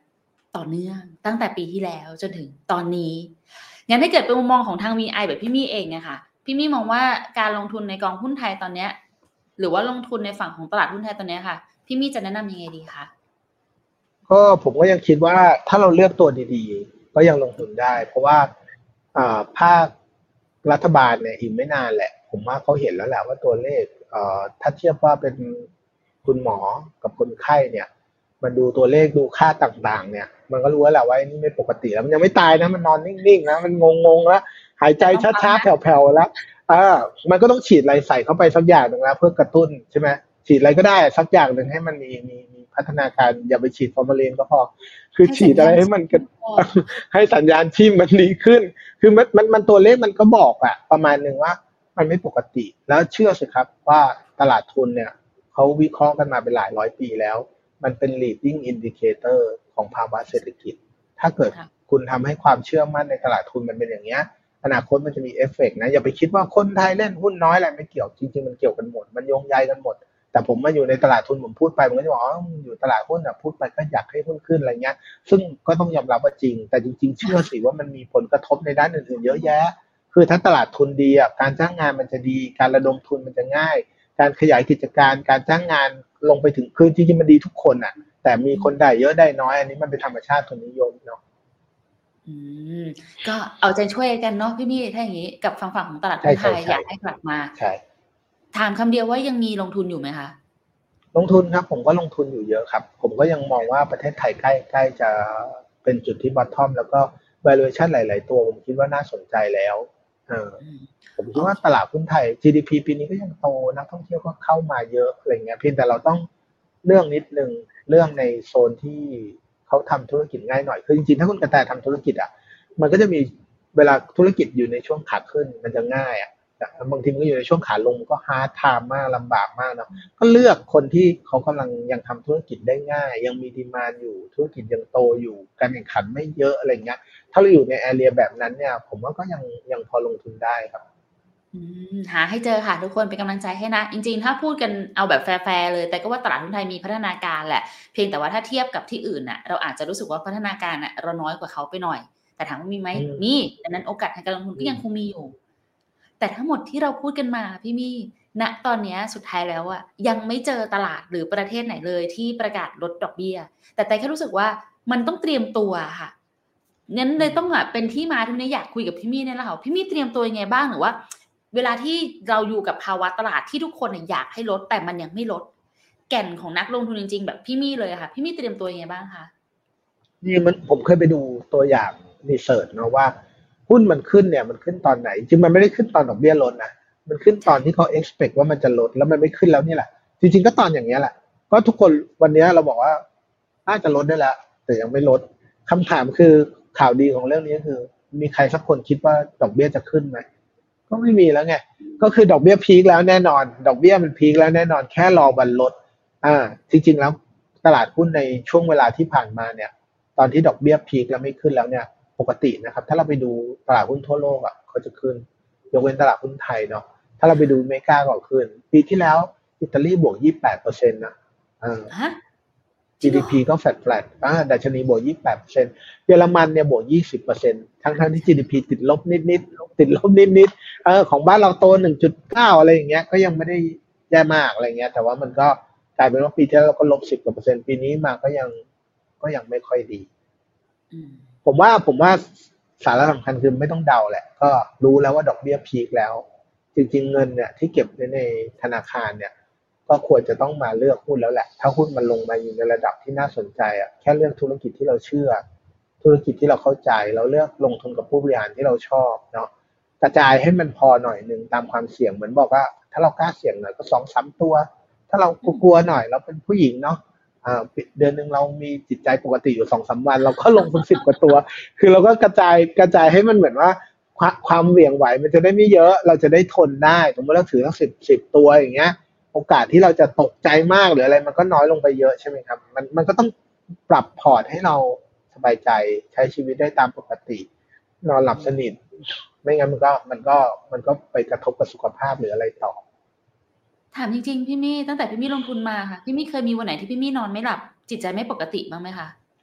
ต่อเนื่องตั้งแต่ปีที่แล้วจนถึงตอนนี้งั้นถ้าเกิดเป็นมุมมองของทาง วี ไอ แบบพี่มี่เองอะค่ะพี่มี่มองว่าการลงทุนในกองหุ้นไทยตอนเนี้ยหรือว่าลงทุนในฝั่งของตลาดหุ้นไทยตอนเนี้ยค่ะพี่มี่จะแนะนำยังไงดีคะก็ผมก็ยังคิดว่าถ้าเราเลือกตัวดีๆก็ยังลงทุนได้เพราะว่าอ่าภาครัฐบาลเนี่ยอีกไม่นานแหละผมว่าเขาเห็นแล้วแหละว่าตัวเลขเอ่อถ้าเทียบว่าเป็นคุณหมอกับคนไข้เนี่ยมันดูตัวเลขดูค่าต่างๆเนี่ยมันก็รู้แล้วแหละว่านี่ไม่ปกติแล้วมันยังไม่ตายนะมันนอนนิ่งๆนะมันงงๆแล้วหายใจแต่ต้องปั๊มช้าๆนะแผ่วๆแล้วเออมันก็ต้องฉีดอะไรใส่เข้าไปสักอย่างหนึ่งแล้วเพื่อกระตุ้นใช่ไหมฉีดอะไรก็ได้สักอย่างหนึ่งให้มันมีมีมีพัฒนาการอย่าไปฉีดฟอร์มาลีนก็พอคือให้ฉีดอะไรสัญญาณให้มันกระชีพก่อนให้สัญญาณชีพมันดีขึ้นคือมันมันมันตัวเลขมันก็บอกอะประมาณหนึ่งว่ามันไม่ปกติแล้วเชื่อสิครับว่าตลาดทุนเนี่ยเขาวิเคราะห์กันมาเป็นหลายร้อยปีแล้วมันเป็น leading indicator ของภาวะเศรษฐกิจถ้าเกิดค่ะคุณทำให้ความเชื่อมั่นในตลาดทุนมันเป็นอย่างเงี้ยอนาคตมันจะมีเอฟเฟกต์นะอย่าไปคิดว่าคนไทยเล่นหุ้นน้อยอะไรไม่เกี่ยวจริงๆมันเกี่ยวกันหมดมันโยงใยกันหมดแต่ผมมาอยู่ในตลาดทุนผมพูดไปผมก็จะบอกอ๋ออยู่ตลาดหุ้นอ่ะพูดไปก็อยากให้หุ้นขึ้นอะไรเงี้ยซึ่งก็ต้องยอมรับว่าจริงแต่จริงๆเชื่อสิว่ามันมีผลกระทบในด้านอื่นๆเยอะแยะคือถ้าตลาดทุนดีอ่ะการจ้างงานมันจะดีการระดมทุนมันจะง่ายการขยายกิจการการจ้างงานลงไปถึงคือจริงๆมันดีทุกคนอ่ะแต่มีคนได้เยอะได้น้อยอันนี้มันเป็นธรรมชาติทุนนิยมเนาะอืมก็เอาใจช่วยกันเนาะพี่มี่ถ้าอย่างนี้กับฝั่งฝั่งของตลาดใช่หุ้นไทใช่ใช่ยอยากให้กลับมาใช่ถามคำเดียวว่ายังมีลงทุนอยู่ไหมคะลงทุนครับผมก็ลงทุนอยู่เยอะครับผมก็ยังมองว่าประเทศไทยใกล้ใกล้จะเป็นจุดที่ bottom แล้วก็ valuation หลายๆตัวผมคิดว่าน่าสนใจแล้วเอออืมผมคิโอเคดว่าตลาดหุ้นไทย จี ดี พี ปีนี้ก็ยังโตนักท่องเที่ยวก็เข้ามาเยอะอะไรเงี้ยเพียงแต่เราต้องเรื่องนิดนึงเรื่องในโซนที่เขาทำธุรกิจง่ายหน่อยคือจริงๆถ้าคุณกระแตทำธุรกิจอ่ะมันก็จะมีเวลาธุรกิจอยู่ในช่วงขาขึ้นมันจะง่ายอ่ะแต่บางทีมันก็อยู่ในช่วงขาลงก็ฮาร์ดไทม์มากลำบากมากเนาะ ก็เลือกคนที่เขากำลังยังทำธุรกิจได้ง่ายยังมีดีมานด์อยู่ธุรกิจยังโตอยู่การแข่งขันไม่เยอะอะไรเงี้ยถ้าเราอยู่ในแอเรียแบบนั้นเนี่ยผมว่าก็ยังยังพอลงทุนได้ครับอืมหาให้เจอค่ะทุกคนเป็นกำลังใจให้นะจริงๆถ้าพูดกันเอาแบบแฟร์ๆเลยแต่ก็ว่าตลาดหุ้นไทยมีพัฒนาการแหละเพียงแต่ว่าถ้าเทียบกับที่อื่นน่ะเราอาจจะรู้สึกว่าพัฒนาการน่ะเราน้อยกว่าเขาไปหน่อยแต่ถามว่ามีไหมอืมมีดังนั้นโอกาสทางการลงทุนก็ยังอืมคงมีอยู่ แต่ทั้งหมดที่เราพูดกันมาพี่มี่ณตอนเนี้ยสุดท้ายแล้วอะยังไม่เจอตลาดหรือประเทศไหนเลยที่ประกาศลดดอกเบี้ยแต่แต่แค่รู้สึกว่ามันต้องเตรียมตัวอะค่ะงั้นอืมเลยต้องแบบเป็นที่มาที่วันนี้อยากคุยกับพี่มี่เนี่ยแหละค่ะพี่มี่เตรียมตัวยังไงบ้างหรือว่าเวลาที่เราอยู่กับภาวะตลาดที่ทุกคนน่ะอยากให้ลดแต่มันยังไม่ลดแก่นของนักลงทุนจริงๆแบบพี่มี่เลยอะค่ะพี่มี่เตรียมตัวยังไงบ้างคะนี่มันผมเคยไปดูตัวอย่างรีเสิร์ชเนาะว่าหุ้นมันขึ้นเนี่ยมันขึ้นตอนไหนจริงมันไม่ได้ขึ้นตอนดอกเบี้ยลดนะมันขึ้นตอนที่เขา expect ว่ามันจะลดแล้วมันไม่ขึ้นแล้วนี่แหละจริงๆก็ตอนอย่างเงี้ยแหละก็ทุกคนวันนี้เราบอกว่าน่าจะลดได้แล้วแต่ยังไม่ลดคำถามคือข่าวดีของเรื่องนี้คือมีใครสักคนคิดว่าดอกเบี้ยจะขึ้นไหมก็ไม่มีแล้วไงก็คือดอกเบี้ยพีคแล้วแน่นอนดอกเบี้ยมันพีคแล้วแน่นอนแค่รอวันลดอ่าจริงๆแล้วตลาดหุ้นในช่วงเวลาที่ผ่านมาเนี่ย ตอนที่ดอกเบี้ยพีคแล้วไม่ขึ้นแล้วเนี่ยปกตินะครับถ้าเราไปดูตลาดหุ้นทั่วโลกอ่ะเขาจะขึ้นยกเว้นตลาดหุ้นไทยเนาะถ้าเราไปดูอเมริกาก็ขึ้นปีที่แล้วอิตาลีบวกยี่สิบแปดเปอร์เซ็นต์นะอ่าฮะจริงเหรอจี ดี พี ก็แฟลตแฟลตอ่าดัชนีบวกยี่สิบแปดเปอร์เซ็นต์เยอรมันเนี่ยบวกยี่สิบเปอร์เซ็นต์ทั้งทั้งที่ จี ดี พี ติดลบนิดนิดติดลบนิดนิดเออของบ้านเราโตหนึ่งจุดเก้าอะไรอย่างเงี้ยก็ยังไม่ได้แย่มากอะไรเงี้ยแต่ว่ามันก็กลายเป็นว่าปีที่แล้วเราก็ลบสิบกว่าเปอร์เซ็นต์ปีนี้มาก็ยังก็ยังไม่ค่อยดีอืมผมว่าผมว่าสาระสำคัญคือไม่ต้องเดาแหละก็รู้แล้วว่าดอกเบี้ยพีคแล้วจริงๆเงินเนี่ยที่เก็บไว้ในธนาคารเนี่ยก็ควรจะต้องมาเลือกหุ้นแล้วแหละถ้าหุ้นมันลงมาอยู่ในระดับที่น่าสนใจอ่ะแค่เลือกธุรกิจที่เราเชื่อธุรกิจที่เราเข้าใจเราเลือกลงทุนกับผู้บริหารที่เราชอบเนาะกระจายให้มันพอหน่อยหนึ่งตามความเสี่ยงเหมือนบอกว่าถ้าเรากล้าเสี่ยงหน่อยก็สองสามตัวถ้าเรากลัวหน่อยเราเป็นผู้หญิงเนาะ อ่าเดือนหนึ่งเรามีจิตใจปกติอยู่สองสามวันเราก็ลงทุนสิบกว่าตัวคือเราก็กระจายกระจายให้มันเหมือนว่าความความเหวี่ยงไหวมันจะได้ไม่เยอะเราจะได้ทนได้สมมติเราถือทั้งสิบสิบตัวอย่างเงี้ยโอกาสที่เราจะตกใจมากหรืออะไรมันก็น้อยลงไปเยอะใช่ไหมครับมันมันก็ต้องปรับพอร์ตให้เราสบายใจใช้ชีวิตได้ตามปกตินอนหลับสนิทไม่งั้นมันก็มันก็มันก็ไปกระทบกับสุขภาพหรืออะไรต่อถามจริงๆพี่มี่ตั้งแต่พี่มี่ลงทุนมาค่ะพี่มี่เคยมีวันไหนที่พี่มี่นอนไม่หลับจิตใจไม่ปกติบ้างไหมคะ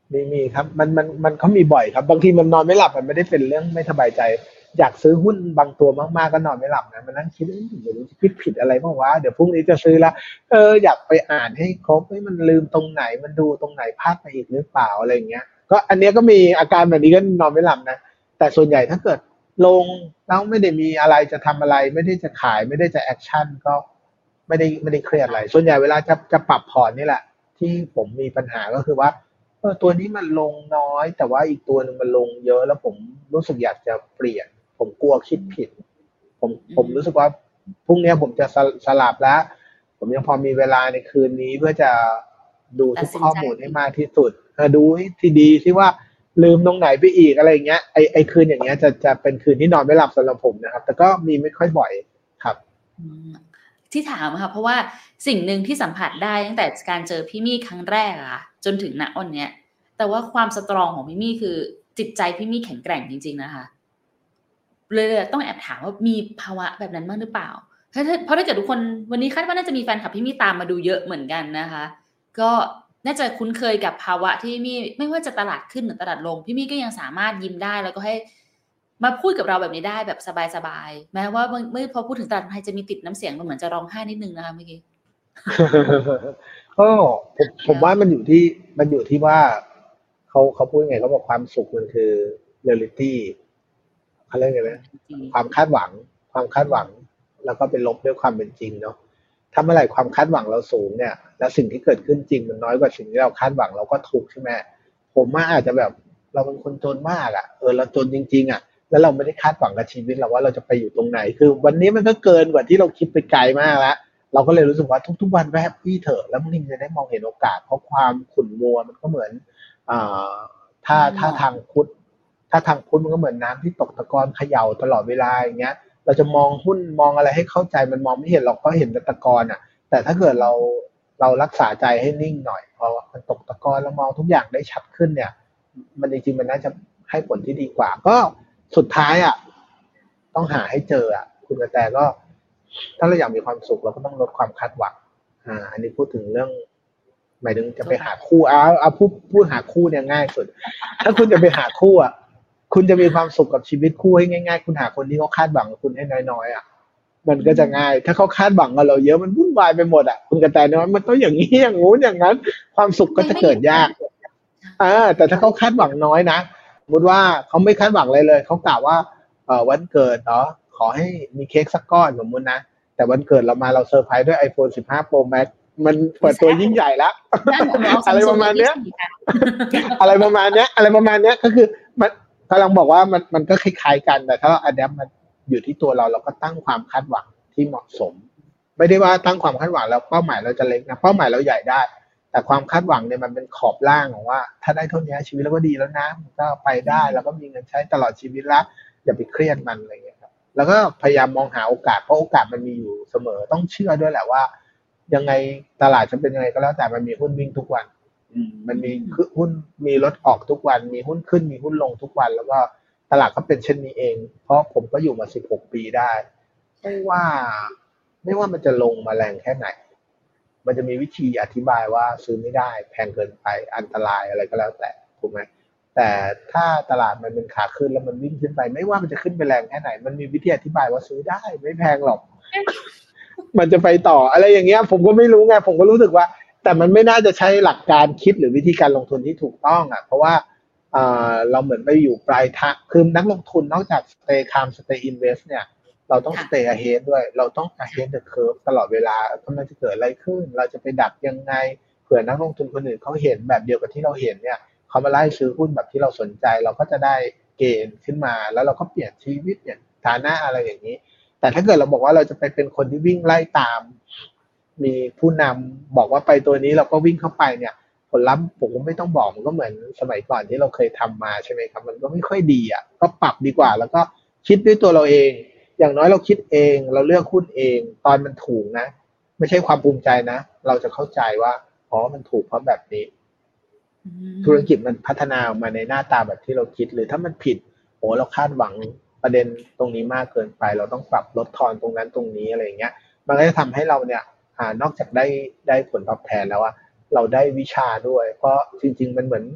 มีมีครับมันมันมันเขามีบ่อยครับบางทีมันนอนไม่หลับมันไม่ได้เป็นเรื่องไม่สบายใจอยากซื้อหุ้นบางตัวมากๆก็นอนไม่หลับนะมันนั่งคิดเอ๊ะเดี๋ยวจะคิดผิดอะไรบ้างวะเดี๋ยวพรุ่งนี้จะซื้อละเอออยากไปอ่านให้ครบเฮ้ยมันลืมตรงไหนมันดูตรงไหนพลาดไปอีกหรือเปล่าอะไรอย่างเงี้ยก็อันเนี้ยก็มีอาการแบบนี้ก็นอนไม่หลับนะแต่ส่วนใหญ่ถ้าเกิดลงแล้วไม่ได้มีอะไรจะทำอะไรไม่ได้จะขายไม่ได้จะแอคชั่นก็ไม่ได้ไม่ได้เครียดอะไรส่วนใหญ่เวลาจะจะปรับพอร์ตนี่แหละที่ผมมีปัญหาก็คือว่า เออตัวนี้มันลงน้อยแต่ว่าอีกตัวหนึ่งมันลงเยอะแล้วผมรู้สึกอยากจะเปลี่ยนผมกลัวคิดผิดผมผมรู้สึกว่าพรุ่งนี้ผมจะสสลับแล้วผมยังพอมีเวลาในคืนนี้เพื่อจะดูทุกข้อมูลให้มากที่สุดเออดูให้ทีดีที่ว่าลืมตรงไหนไปอีกอะไรอย่างเงี้ยไอไอคืนอย่างเงี้ยจะจะเป็นคืนที่นอนไม่หลับสำหรับผมนะครับแต่ก็มีไม่ค่อยบ่อยครับที่ถามค่ะเพราะว่าสิ่งหนึ่งที่สัมผัสได้ตั้งแต่การเจอพี่มี่ครั้งแรกอะจนถึงณวันเนี้ยแต่ว่าความสตรองของพี่มี่คือจิตใจพี่มี่แข็งแกร่งจริงๆนะคะเลยต้องแอบถามว่ามีภาวะแบบนั้นบ้างหรือเปล่าเพราะถ้าเพราะถ้าเกิดทุกคนวันนี้คาดว่าน่าจะมีแฟนคลับพี่มี่ตามมาดูเยอะเหมือนกันนะคะก็น่าจะคุ้นเคยกับภาวะที่มี่ไม่ว่าจะตลาดขึ้นหรือตลาดลงพี่มี่ก็ยังสามารถยิ้มได้แล้วก็ให้มาพูดกับเราแบบนี้ได้แบบสบายๆแม้ว่าเมื่อพอพูดถึงตลาดไทยจะมีติดน้ำเสียงมันเหมือนจะร้องไห้นิดนึงนะคะเมื่อกี้ก็ผมผมว่ามันอยู่ที่มันอยู่ที่ว่าเขาเขาพูดยังไงเขาบอกความสุขมันคือเรียลิตี้เขาเรียกไงนะความคาดหวังความคาดหวังแล้วก็ไปลบด้วยความเป็นจริงเนาะถ้าเมื่อไหร่ความคาดหวังเราสูงเนี่ยแล้วสิ่งที่เกิดขึ้นจริงมันน้อยกว่าสิ่งที่เราคาดหวังเราก็ทุกข์ใช่ไหมผมว่าอาจจะแบบเราเป็นคนจนมากอ่ะเออเราจนจริงๆอ่ะแล้วเราไม่ได้คาดหวังกับชีวิตเราว่าเราจะไปอยู่ตรงไหนคือวันนี้มันก็เกินกว่าที่เราคิดไปไกลมากแล้วเราก็เลยรู้สึกว่าทุกๆวันก็แฮปปี้เถอะแล้วมันจะได้มองเห็นโอกาสเพราะความขุ่นมัวมันก็เหมือนอ่าถ้าถ้าทางพุทธถ้าทางพุทธมันก็เหมือนน้ำที่ตกตะกอนเขย่าตลอดเวลาอย่างเงี้ยเราจะมองหุ้นมองอะไรให้เข้าใจมันมองไม่เห็นหรอกก็เห็นแต่ตะกอนอ่ะแต่ถ้าเกิดเราเรารักษาใจให้นิ่งหน่อยพอมันตกตะกอนแล้วมองทุกอย่างได้ชัดขึ้นเนี่ยมันจริงๆมันน่าจะให้ผลที่ดีกว่าก็สุดท้ายอ่ะต้องหาให้เจออ่ะคุณกระแตก็ ถ้าเราอยากมีความสุขเราก็ต้องลดความคาดหวังอ่าอันนี้พูดถึงเรื่องหมายถึงจะไปหาคู่เอาเอาพูดพูดหาคู่เนี่ยง่ายสุดถ้าคุณจะไปหาคู่อ่ะคุณจะมีความสุขกับชีวิตคู่ให้ง่ายๆคุณหาคนที่เขาคาดหวังกับคุณให้น้อยๆอ่ะมันก็จะง่ายถ้าเขาคาดหวังกับเราเยอะมันวุ่นวายไปหมดอ่ะคุณกระแตน้อยมันต้องอย่างนี้อย่างงู้นอย่างนั้นความสุขก็จะเกิดยากอ่าแต่ถ้าเขาคาดหวังน้อยนะสมมติว่าเขาไม่คาดหวังอะไรเลยเขากล่าวว่าเออวันเกิดเนาะขอให้มีเค้กสักก้อนสมมุตินะแต่วันเกิดเรามาเราเซอร์ไพรส์ด้วย iPhone สิบห้า Pro Max มันเปิดตัวยิ่งใหญ่แล้วอะไรประมาณเนี้ยอะไรประมาณเนี้ยอะไรประมาณเนี้ยก็คือมันกำลังบอกว่ามันมันก็คล้ายๆกันแต่ถ้าเราอัดแอปมันอยู่ที่ตัวเราเราก็ตั้งความคาดหวังที่เหมาะสมไม่ได้ว่าตั้งความคาดหวังแล้วเป้าหมายเราจะเล็กนะเป้าหมายเราใหญ่ได้แต่ความคาดหวังเนี่ยมันเป็นขอบล่างของว่าถ้าได้เท่านี้ชีวิตเราก็ดีแล้วนะมันก็ไปได้แล้วก็มีเงินใช้ตลอดชีวิตละอย่าไปเครียดมันอะไรอย่างเงี้ย แล้วก็พยายามมองหาโอกาสเพราะโอกาสมันมีอยู่เสมอต้องเชื่อด้วยแหละว่ายังไงตลาดจะเป็นยังไงก็แล้วแต่มันมีหุ้นวิ่งทุกวันมันมีหุ้นมีรถออกทุกวันมีหุ้นขึ้นมีหุ้นลงทุกวันแล้วก็ตลาดก็เป็นเช่นนี้เองเพราะผมก็อยู่มาสิบหกปีได้ไม่ว่าไม่ว่ามันจะลงมาแรงแค่ไหนมันจะมีวิธีอธิบายว่าซื้อไม่ได้แพงเกินไปอันตรายอะไรก็แล้วแต่ถูกไหม แต่ถ้าตลาดมันเป็นขาขึ้นแล้วมันวิ่งขึ้นไปไม่ว่ามันจะขึ้นไปแรงแค่ไหนมันมีวิธีอธิบายว่าซื้อได้ไม่แพงหรอกมันจะไปต่ออะไรอย่างเงี้ยผมก็ไม่รู้ไงผมก็รู้สึกว่าแต่มันไม่น่าจะใช้หลักการคิดหรือวิธีการลงทุนที่ถูกต้องอ่ะเพราะว่าเอ่อเราเหมือนไปอยู่ปลายทางคือนักลงทุนนอกจาก stay calm stay invest เนี่ยเราต้อง stay ahead ด้วยเราต้อง ahead the curve ตลอดเวลากำลังจะเกิดอะไรขึ้นเราจะไปดักยังไงเผื่อนักลงทุนคนอื่นเขาเห็นแบบเดียวกับที่เราเห็นเนี่ยเขามาไล่ซื้อหุ้นแบบที่เราสนใจเราก็จะได้เกณฑ์ขึ้นมาแล้วเราก็เปลี่ยนชีวิตเนี่ยฐานะอะไรอย่างนี้แต่ถ้าเกิดเราบอกว่าเราจะไปเป็นคนที่วิ่งไล่ตามมีผู้นำบอกว่าไปตัวนี้เราก็วิ่งเข้าไปเนี่ยผลลัพธ์ผมก็ไม่ต้องบอกมันก็เหมือนสมัยก่อนที่เราเคยทำมาใช่ไหมครับมันก็ไม่ค่อยดีอ่ะก็ปรับดีกว่าแล้วก็คิดด้วยตัวเราเองอย่างน้อยเราคิดเองเราเลือกหุ้นเองตอนมันถูกนะไม่ใช่ความภูมิใจนะเราจะเข้าใจว่าอ๋อมันถูกเพราะแบบนี้ธุรกิจมันพัฒนาออกมาในหน้าตาแบบที่เราคิดหรือถ้ามันผิดโอ้เราคาดหวังประเด็นตรงนี้มากเกินไปเราต้องปรับลดทอนตรงนั้นตรงนี้อะไรอย่างเงี้ยมันก็จะทำให้เราเนี่ยอ่านอกจากได้ได้ผลตอบแทนแล้วอะเราได้วิชาด้วยเพราะจริงๆมันเหมือน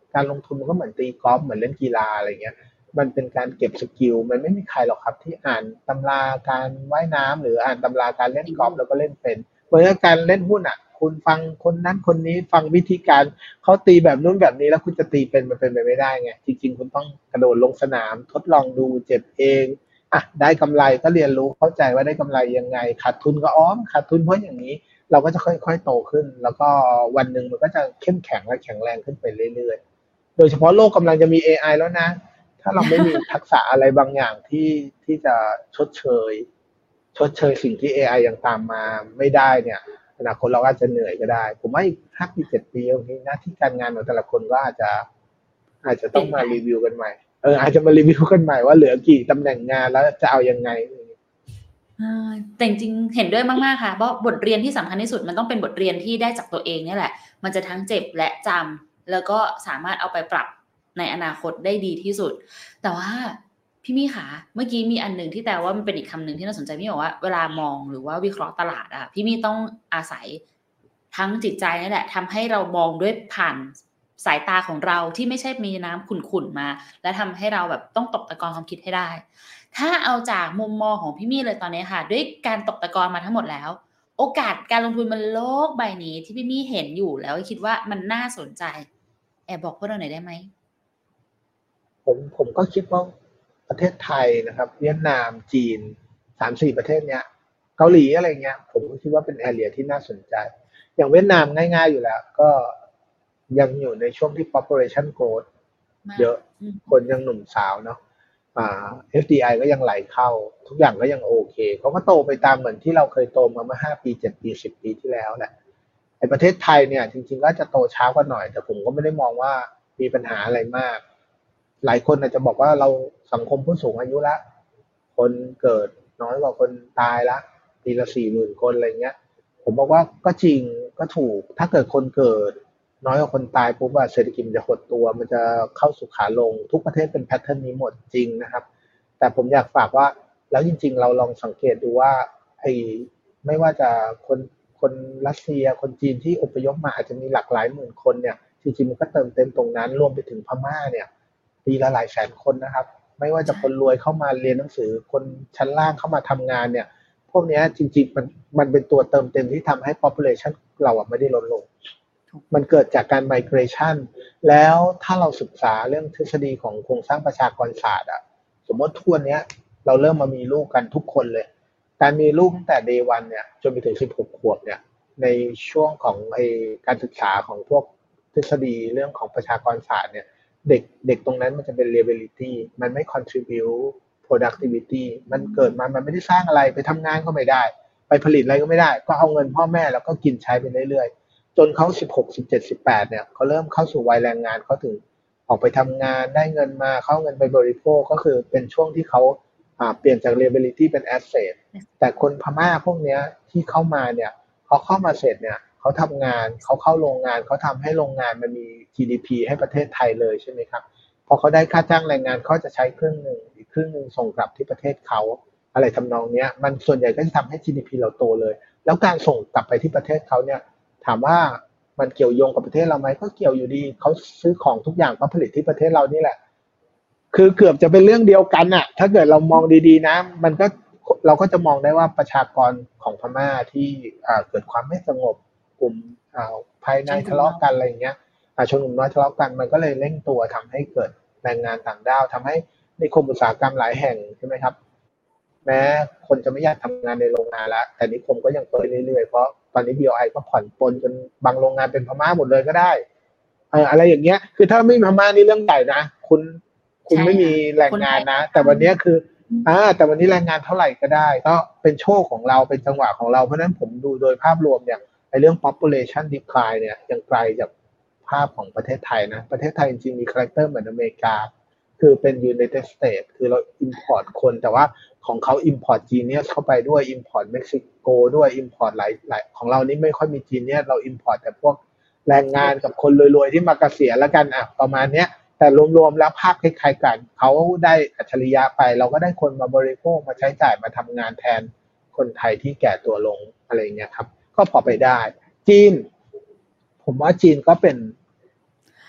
การลงทุนมันก็เหมือนตีกอล์ฟเหมือนเล่นกีฬาอะไรเงี้ยมันเป็นการเก็บสกิลมันไม่มีใครหรอกครับที่อ่านตำราการว่ายน้ำหรืออ่านตำราการเล่นกอล์ฟแล้วก็เล่นเป็นเหมือนกับการเล่นหุ้นอ่ะคุณฟังคนนั้นคนนี้ฟังวิธีการเขาตีแบบนู้นแบบนี้แล้วคุณจะตีเป็นมันเป็นไปไม่ได้ไงจริงๆคุณต้องกระโดดลงสนามทดลองดูเจ็บเองอ่ะได้กำไรก็เรียนรู้เข้าใจว่าได้กำไรยังไงขาดทุนก็อ้อมขาดทุนเพราะอย่างนี้เราก็จะค่อยๆโตขึ้นแล้วก็วันหนึ่งมันก็จะเข้มแข็งและแข็งแรงขึ้นไปเรื่อยๆโดยเฉพาะโลกกำลังจะมี เอ ไอ แล้วนะถ้าเราไม่มีทักษะอะไรบางอย่างที่ที่จะชดเชยชดเชยสิ่งที่ เอ ไอ ยังตามมาไม่ได้เนี่ยอนาคตเราอาจจะเหนื่อยก็ได้ผมว่าอีกห้าปีเจ็ดปีบางทีหน้าที่การงานของแต่ละคนก็อาจจะอาจจะต้องมารีวิวกันใหม่เอออาจจะมารีวิวกันใหม่ว่าเหลือกี่ตำแหน่งงานแล้วจะเอายังไงแต่จริงเห็นด้วยมากๆค่ะเพราะบทเรียนที่สำคัญที่สุดมันต้องเป็นบทเรียนที่ได้จากตัวเองนี่แหละมันจะทั้งเจ็บและจำแล้วก็สามารถเอาไปปรับในอนาคตได้ดีที่สุดแต่ว่าพี่มี่ค่ะเมื่อกี้มีอันหนึ่งที่แต่ว่ามันเป็นอีกคำหนึ่งที่น่าสนใจพี่บอกว่าเวลามองหรือว่าวิเคราะห์ตลาดอะพี่มี่ต้องอาศัยทั้งจิตใจนี่แหละทำให้เรามองด้วยผ่านสายตาของเราที่ไม่ใช่มีน้ำขุ่นๆมาและทำให้เราแบบต้องตกตะกอนความคิดให้ได้ถ้าเอาจากมุมมองของพี่มี่เลยตอนนี้ค่ะด้วยการตกตะกอนมาทั้งหมดแล้วโอกาสการลงทุนบนโลกใบนี้ที่พี่มี่เห็นอยู่แล้วคิดว่ามันน่าสนใจแอบบอกพวกเราหน่อยได้ไหมผมผมก็คิดว่าประเทศไทยนะครับเวียดนามจีนสามสี่ประเทศเนี้ยเกาหลีอะไรเงี้ยผมก็คิดว่าเป็นแอเรียที่น่าสนใจอย่างเวียดนามง่ายๆอยู่แล้วก็ยังอยู่ในช่วงที่ population growth เยอะคนยังหนุ่มสาวเนาะอ่า เอฟ ดี ไอ ก็ยังไหลเข้าทุกอย่างก็ยังโอเคเขาก็โตไปตามเหมือนที่เราเคยโตมาเมื่อห้าปีเจ็ดปีสิบปีที่แล้วแหละในประเทศไทยเนี่ยจริงๆก็จะโตช้ากว่าหน่อยแต่ผมก็ไม่ได้มองว่ามีปัญหาอะไรมากหลายคนอาจจะบอกว่าเราสังคมผู้สูงอายุละคนเกิดน้อยกว่าคนตายละปีละสี่หมื่นคนอะไรเงี้ยผมบอกว่าก็จริงก็ถูกถ้าเกิดคนเกิดน้อยกว่าคนตายปุ๊บอะเศรษฐกิจมันจะหดตัวมันจะเข้าสู่ขาลงทุกประเทศเป็นแพทเทิร์นนี้หมดจริงนะครับแต่ผมอยากฝากว่าแล้วจริงๆเราลองสังเกตดูว่าไอ้ไม่ว่าจะคนคนรัสเซียคนจีนที่อพยพมาอาจจะมีหลากหลายหมื่นคนเนี่ยจริงๆมันก็เติมเต็มตรงนั้นรวมไปถึงพม่าเนี่ยปีละหลายแสนคนนะครับไม่ว่าจะคนรวยเข้ามาเรียนหนังสือคนชั้นล่างเข้ามาทำงานเนี่ยพวกนี้จริงๆมันมันเป็นตัวเติมเต็มที่ทำให้ population เราอะไม่ได้ลดลงมันเกิดจากการ migration แล้วถ้าเราศึกษาเรื่องทฤษฎีของโครงสร้างประชากรศาสตร์อะสมมติทุกวันนี้เราเริ่มมามีลูกกันทุกคนเลยการมีลูกตั้งแต่ day one เนี่ยจนไปถึงสิบหกขวบเนี่ยในช่วงของไอการศึกษาของพวกทฤษฎีเรื่องของประชากรศาสตร์เนี่ยเด็กเด็กตรงนั้นมันจะเป็น liability มันไม่ contribute productivity มันเกิดมามันไม่ได้สร้างอะไรไปทำงานก็ไม่ได้ไปผลิตอะไรก็ไม่ได้ก็เอาเงินพ่อแม่แล้วก็กินใช้ไปเรื่อยๆจนเขาสิบหก สิบเจ็ด สิบแปดเนี่ยเขาเริ่มเข้าสู่วัยแรงงานเขาถึงออกไปทำงานได้เงินมาเข้าเงินไปบริโภคก็คือเป็นช่วงที่เขาเปลี่ยนจาก liability เป็น asset แต่คนพม่าพวกนี้ที่เข้ามาเนี่ยพอเข้ามาเสร็จเนี่ยเขาทำงานเขาเข้าโรงงานเขาทำให้โรงงานมันมี จี ดี พี ให้ประเทศไทยเลยใช่ไหมครับพอเขาได้ค่าจ้างแรงงานเขาจะใช้ครึ่งหนึ่งอีกครึ่งหนึ่งส่งกลับที่ประเทศเขาอะไรทำนองนี้มันส่วนใหญ่ก็จะทำให้ จี ดี พี เราโตเลยแล้วการส่งกลับไปที่ประเทศเขาเนี่ยถามว่ามันเกี่ยวโยงกับประเทศเราไหมก็เกี่ยวอยู่ดีเขาซื้อของทุกอย่างก็ผลิตที่ประเทศเรานี่แหละคือเกือบจะเป็นเรื่องเดียวกันอะถ้าเกิดเรามองดีๆนะมันก็เราก็จะมองได้ว่าประชากรของพม่าที่เกิดความไม่สงบกลุ่มภายในทะเลาะกันอะไรอย่างเงี้ยชนกลุ่มน้อยทะเลาะกันมันก็เลยเร่งตัวทำให้เกิดแรงงานต่างด้าวทำให้นิคมอุตสาหกรรมหลายแห่งใช่ไหมครับแม้คนจะไม่อยากทำงานในโรงงานแล้วแต่นิคมก็ยังเปิดเรื่อยๆเพราะตอนนี้ บี โอ ไอ ก็ผ่อนปลนจนบางโรงงานเป็นพม่าหมดเลยก็ได้เอออะไรอย่างเงี้ยคือถ้าไม่มีพม่านี่เรื่องใหญ่นะคุณคุณไม่มีแรงงานนะแต่วันนี้คืออ่าแต่วันนี้แรงงานเท่าไหร่ก็ได้ก็เป็นโชคของเราเป็นจังหวะของเราเพราะนั้นผมดูโดยภาพรวมเนี่ยในเรื่อง population decline เนี่ยยังไกลจากภาพของประเทศไทยนะประเทศไทยจริงๆมีคาแรคเตอร์เหมือนอเมริกาคือเป็น United States คือเรา import คนแต่ว่าของเขา import genius เข้าไปด้วย import Mexico ด้วย import หลายหลายของเรานี่ไม่ค่อยมี genius เรา import แต่พวกแรงงานกับคนรวยๆที่มาเกษียณแล้วกันอ่ะประมาณเนี้ยแต่รวมๆแล้วภาพคล้ายๆกันเขาได้อัจฉริยะไปเราก็ได้คนมาบริโภคมาใช้จ่ายมาทำงานแทนคนไทยที่แก่ตัวลงอะไรเงี้ยครับก็พอไปได้จีนผมว่าจีนก็เป็น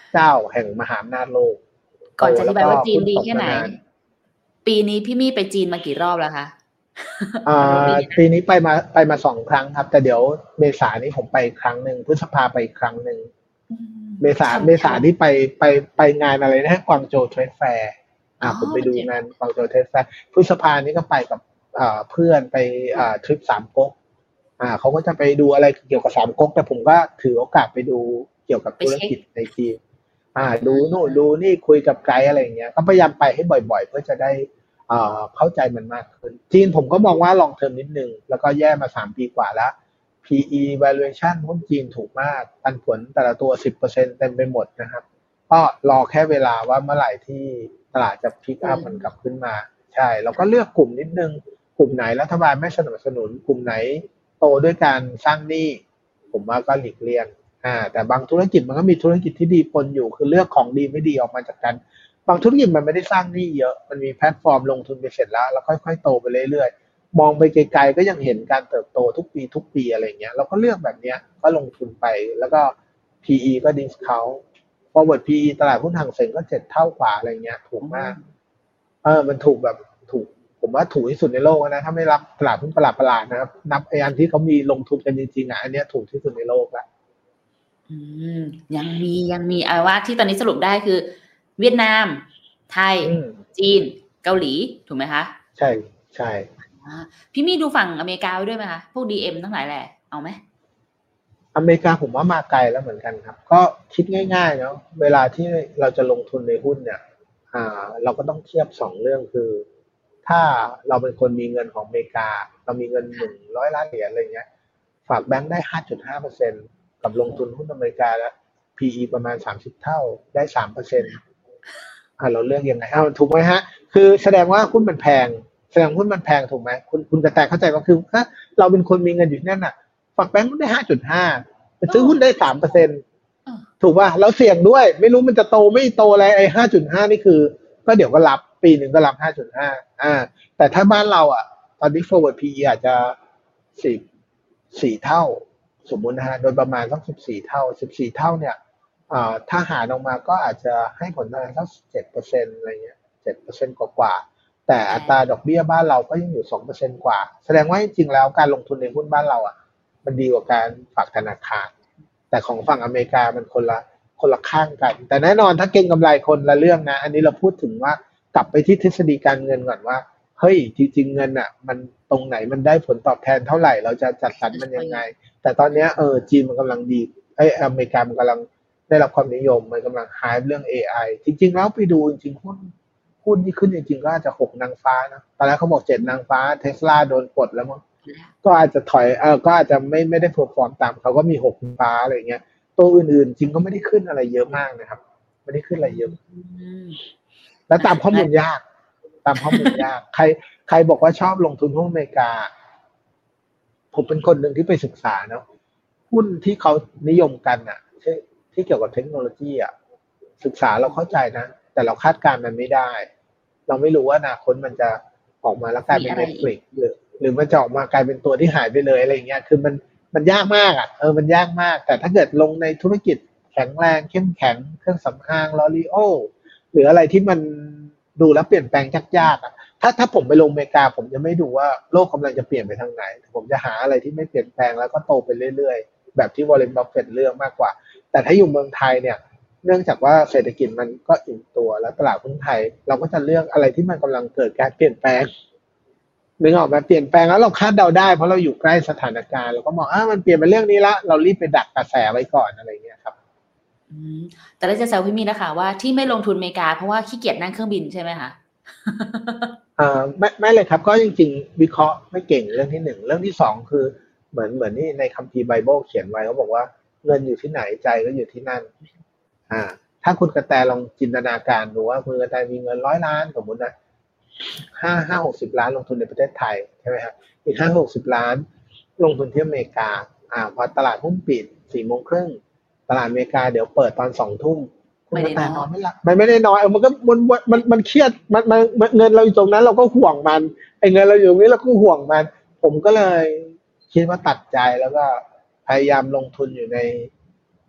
เจ้าแห่งมหาอำนาจโลกก่อนจะอธิบายว่าจีนดีตกแค่ไหนมานานปีนี้พี่มี่ไปจีนมากี่รอบแล้วคะอ่าปีนี้ไปมาไปมาสองครั้งครับ แต่เดี๋ยวเมษานี้ผมไปอีกครั้งหนึ่งพฤษภาไปอีกครั้งหนึ่งอืมเมษาทำเมษาทำที่ไปไปไปงานอะไรนะกวางโจวเทรดแฟร์อ๋อ่าอผมไปดูไปเจองานกวางโจวเทรดแฟร์พฤษภานี้ก็ไปกับอ่าเพื่อนไปอ่าทริปสามก๊กอ่าเขาก็จะไปดูอะไรเกี่ยวกับสามก๊กแต่ผมก็ถือโอกาสไปดูเกี่ยวกับไปธุรเช็คกิจในจีนอ่าดูนู่นดูนี่คุยกับไกด์อะไรอย่างเงี้ยก็พยายามไปให้บ่อยๆ เพื่อจะได้อ่าเข้าใจมันมากขึ้นจีนผมก็มองว่าลองเทอมนิดนึงแล้วก็แย่มาสามปีกว่าแล้ว พี อี valuation หุ้นจีนถูกมากปันผลแต่ละตัว สิบเปอร์เซ็นต์ เต็มไปหมดนะครับก็รอแค่เวลาว่าเมื่อไหร่ที่ตลาดจะพิกอัพมันกลับขึ้นมาใช่เราก็เลือกกลุ่มนิดนึงกลุ่มไหนรัฐบาลไม่สนับสนุนกลุ่มไหนโตด้วยการสร้างหนี้ผมว่าก็หลีกเลี่ยงอ่าแต่บางธุรกิจมันก็มีธุรกิจที่ดีปนอยู่คือเลือกของดีไม่ดีออกมาจากกันบางธุรกิจมันไม่ได้สร้างหนี้เยอะมันมีแพลตฟอร์มลงทุนไปเสร็จแล้วแล้วค่อยๆโตไปเรื่อยๆมองไปไกลๆก็ยังเห็นการเติบโตทุกปีทุกปีอะไรเงี้ยเราก็เลือกแบบเนี้ยก็ลงทุนไปแล้วก็ พี อี ก็ discount forward พี อี ตลาดหุ้นห่างเส็งก็เจ็ดเท่ากว่าอะไรเงี้ยถูกมากเออมันถูกแบบถูกผมว่าถูกที่สุดในโลกนะถ้าไม่รับตลาดหุ้นประหลาดๆนะครับนับไอ้อันที่เขามีลงทุนกันจริงๆอ่ะอันเนี้ยถูกที่สุดในโลกละอืมยังมียังมีเอาว่าที่ตอนนี้สรุปได้คือ เวียดนาม ไทยอืมจีน เกาหลีถูกไหมคะใช่ใช่อ่าพี่มี่ดูฝั่งอเมริกาไว้ด้วยไหมคะพวก ดี เอ็ม ทั้งหลายแหละเอาไหมอเมริกาผมว่ามาไกลแล้วเหมือนกันครับ ก็คิดง่ายๆเนาะเวลาที่เราจะลงทุนในหุ้นเนี่ยอ่าเราก็ต้องเทียบสองเรื่องคือ ถ้าเราเป็นคนมีเงินของอเมริกา เรามีเงินหนึ่งร้อยล้านเหรียญอะไรเงี้ยฝากแบงค์ได้ ห้าจุดห้าเปอร์เซ็นต์ กับลงทุนหุ้นอเมริกาแล้ว พี อี ประมาณสามสิบเท่าได้ สามเปอร์เซ็นต์ อ่าเราเลือกยังไงอ้าวถูกไหมฮะคือแสดงว่าหุ้นมันแพงแสดงหุ้นมันแพงถูกไหมคุณคุณกระแตเข้าใจว่าคือถ้าเราเป็นคนมีเงินอยู่ที่นั่นน่ะฝากแบงค์ได้ ห้าจุดห้า ไปซื้อหุ้นได้ สามเปอร์เซ็นต์ ถูกป่ะแล้วเสี่ยงด้วยไม่รู้มันจะโตไม่โตอะไรไอ้ ห้าจุดห้า นี่คือก็เดี๋ยวก็รับปีหนึ่งก็รับ ห้าจุดห้า อ่าแต่ถ้าบ้านเราอ่ะตอนนี้ forward พี อี อาจจะสิบ สี่เท่าสมมุตินะฮะโดยประมาณสักสิบสี่เท่าสิบสี่เท่าเนี่ยอ่าถ้าหารออกมาก็อาจจะให้ผลประมาณสัก เจ็ดเปอร์เซ็นต์ อะไรเงี้ย เจ็ดเปอร์เซ็นต์ กว่าๆแต่อัตราดอกเบี้ยบ้านเราก็ยังอยู่ สองเปอร์เซ็นต์ กว่าแสดงว่าจริงๆแล้วการลงทุนในหุ้นบ้านเราอ่ะมันดีกว่าการฝากธนาคารแต่ของฝั่งอเมริกามันคนละคนละข้างกันแต่แน่นอนถ้าเก็งกำไรคนละเรื่องนะอันนี้เราพูดถึงว่ากลับไปที่ทฤษฎีการเงินก่อนว่าเฮ้ยจริงๆเงินอ่ะมันตรงไหนมันได้ผลตอบแทนเท่าไหร่เราจะจัดสรรมันยังไงแต่ตอนนี้เออจีนมันกำลังดีไอ้อเมริกามันกำลังได้รับความนิยมมันกำลังไฮป์เรื่อง เอ ไอ จริงๆแล้วไปดูจริงๆหุ้นหุ้นที่ขึ้นจริงๆก็อาจจะหกนางฟ้านะตอนแรกเขาบอกเจ็ดนางฟ้า Tesla โดนปลดแล้วมั้งก็อาจจะถอยเออก็อาจจะไม่ไม่ได้เพอร์ฟอร์มตามเขาก็มีหกนางฟ้าอะไรเงี้ยตัวอื่นๆจริงก็ไม่ได้ขึ้นอะไรเยอะมากนะครับไม่ได้ขึ้นอะไรเยอะแล้วตามข้อมูลยากตามข้อมูลยากใครใครบอกว่าชอบลงทุนหุ้นอเมริกาผมเป็นคนหนึ่งที่ไปศึกษาเนาะหุ้นที่เขานิยมกันอ่ะที่ที่เกี่ยวกับเทคโนโลยีอ่ะศึกษาเราเข้าใจนะแต่เราคาดการณ์มันไม่ได้ เราไม่รู้ว่าอนาคตมันจะออกมาแล้วกลายเป็น Netflix หรือหรือมันจะออกมากลายเป็นตัวที่หายไปเลยอะไรเงี้ยคือมันมันยากมากอ่ะเออมันยากมากแต่ถ้าเกิดลงในธุรกิจแข็งแรงเข้มแข็งเครื่องสำอางลอรีโอหรืออะไรที่มันดูแล้วเปลี่ยนแปลงยากๆอ่ะถ้าถ้าผมไปลงอเมริกาผมจะไม่ดูว่าโลกกำลังจะเปลี่ยนไปทางไหนผมจะหาอะไรที่ไม่เปลี่ยนแปลงแล้วก็โตไปเรื่อยๆแบบที่วอร์เรน บัฟเฟตต์เลือกมากกว่าแต่ถ้าอยู่เมืองไทยเนี่ยเนื่องจากว่าเศรษฐกิจมันก็อิ่มตัวแล้วตลาดหุ้นไทยเราก็จะเลือกอะไรที่มันกำลังเกิดการเปลี่ยนแปลงนึกออกไหมเปลี่ยนแปลงแล้วเราคาดเดาได้เพราะเราอยู่ใกล้สถานการณ์เราก็มองอ่ามันเปลี่ยนเป็นเรื่องนี้ละเรารีบไปดักกระแสไว้ก่อนอะไรเงี้ยครับอืมแต่ได้จะแซวพี่มีนะคะว่าที่ไม่ลงทุนอเมริกาเพราะว่าขี้เกียจนั่งเครื่องบินใช่ไหมคะอ่าไม่ไม่เลยครับก็จริงๆวิเคราะห์ไม่เก่งเรื่องที่หนึ่งเรื่องที่สองคือเหมือนเหมือนนี่ในคัมภีร์ไบเบิลเขียนไว้เขาบอกว่าเงินอยู่ที่ไหนใจก็อยู่ที่นั่นอ่าถ้าคุณกระแตลองจินตนาการดูว่าคุณกระแตมีเงินร้อยล้านสมมตินะห้าห้าหกสิบล้านลงทุนในประเทศไทยใช่ไหมครับอีกห้าหกสิบล้านลงทุนที่อเมริกาอ่าพอตลาดหุ้นปิดสี่โมงครึ่งตลาดอเมริกาเดี๋ยวเปิดตอนสองทุ่มคุณกระแตนอนไม่หลับมันไม่ได้น้อยมันก็มันมันมันเครียดมันมันเงินเราอยู่ตรงนั้นเราก็ห่วงมันไอ้เงินเราอยู่ตรงนี้เราก็ห่วงมันผมก็เลยคิดว่าตัดใจแล้วก็พยายามลงทุนอยู่ใน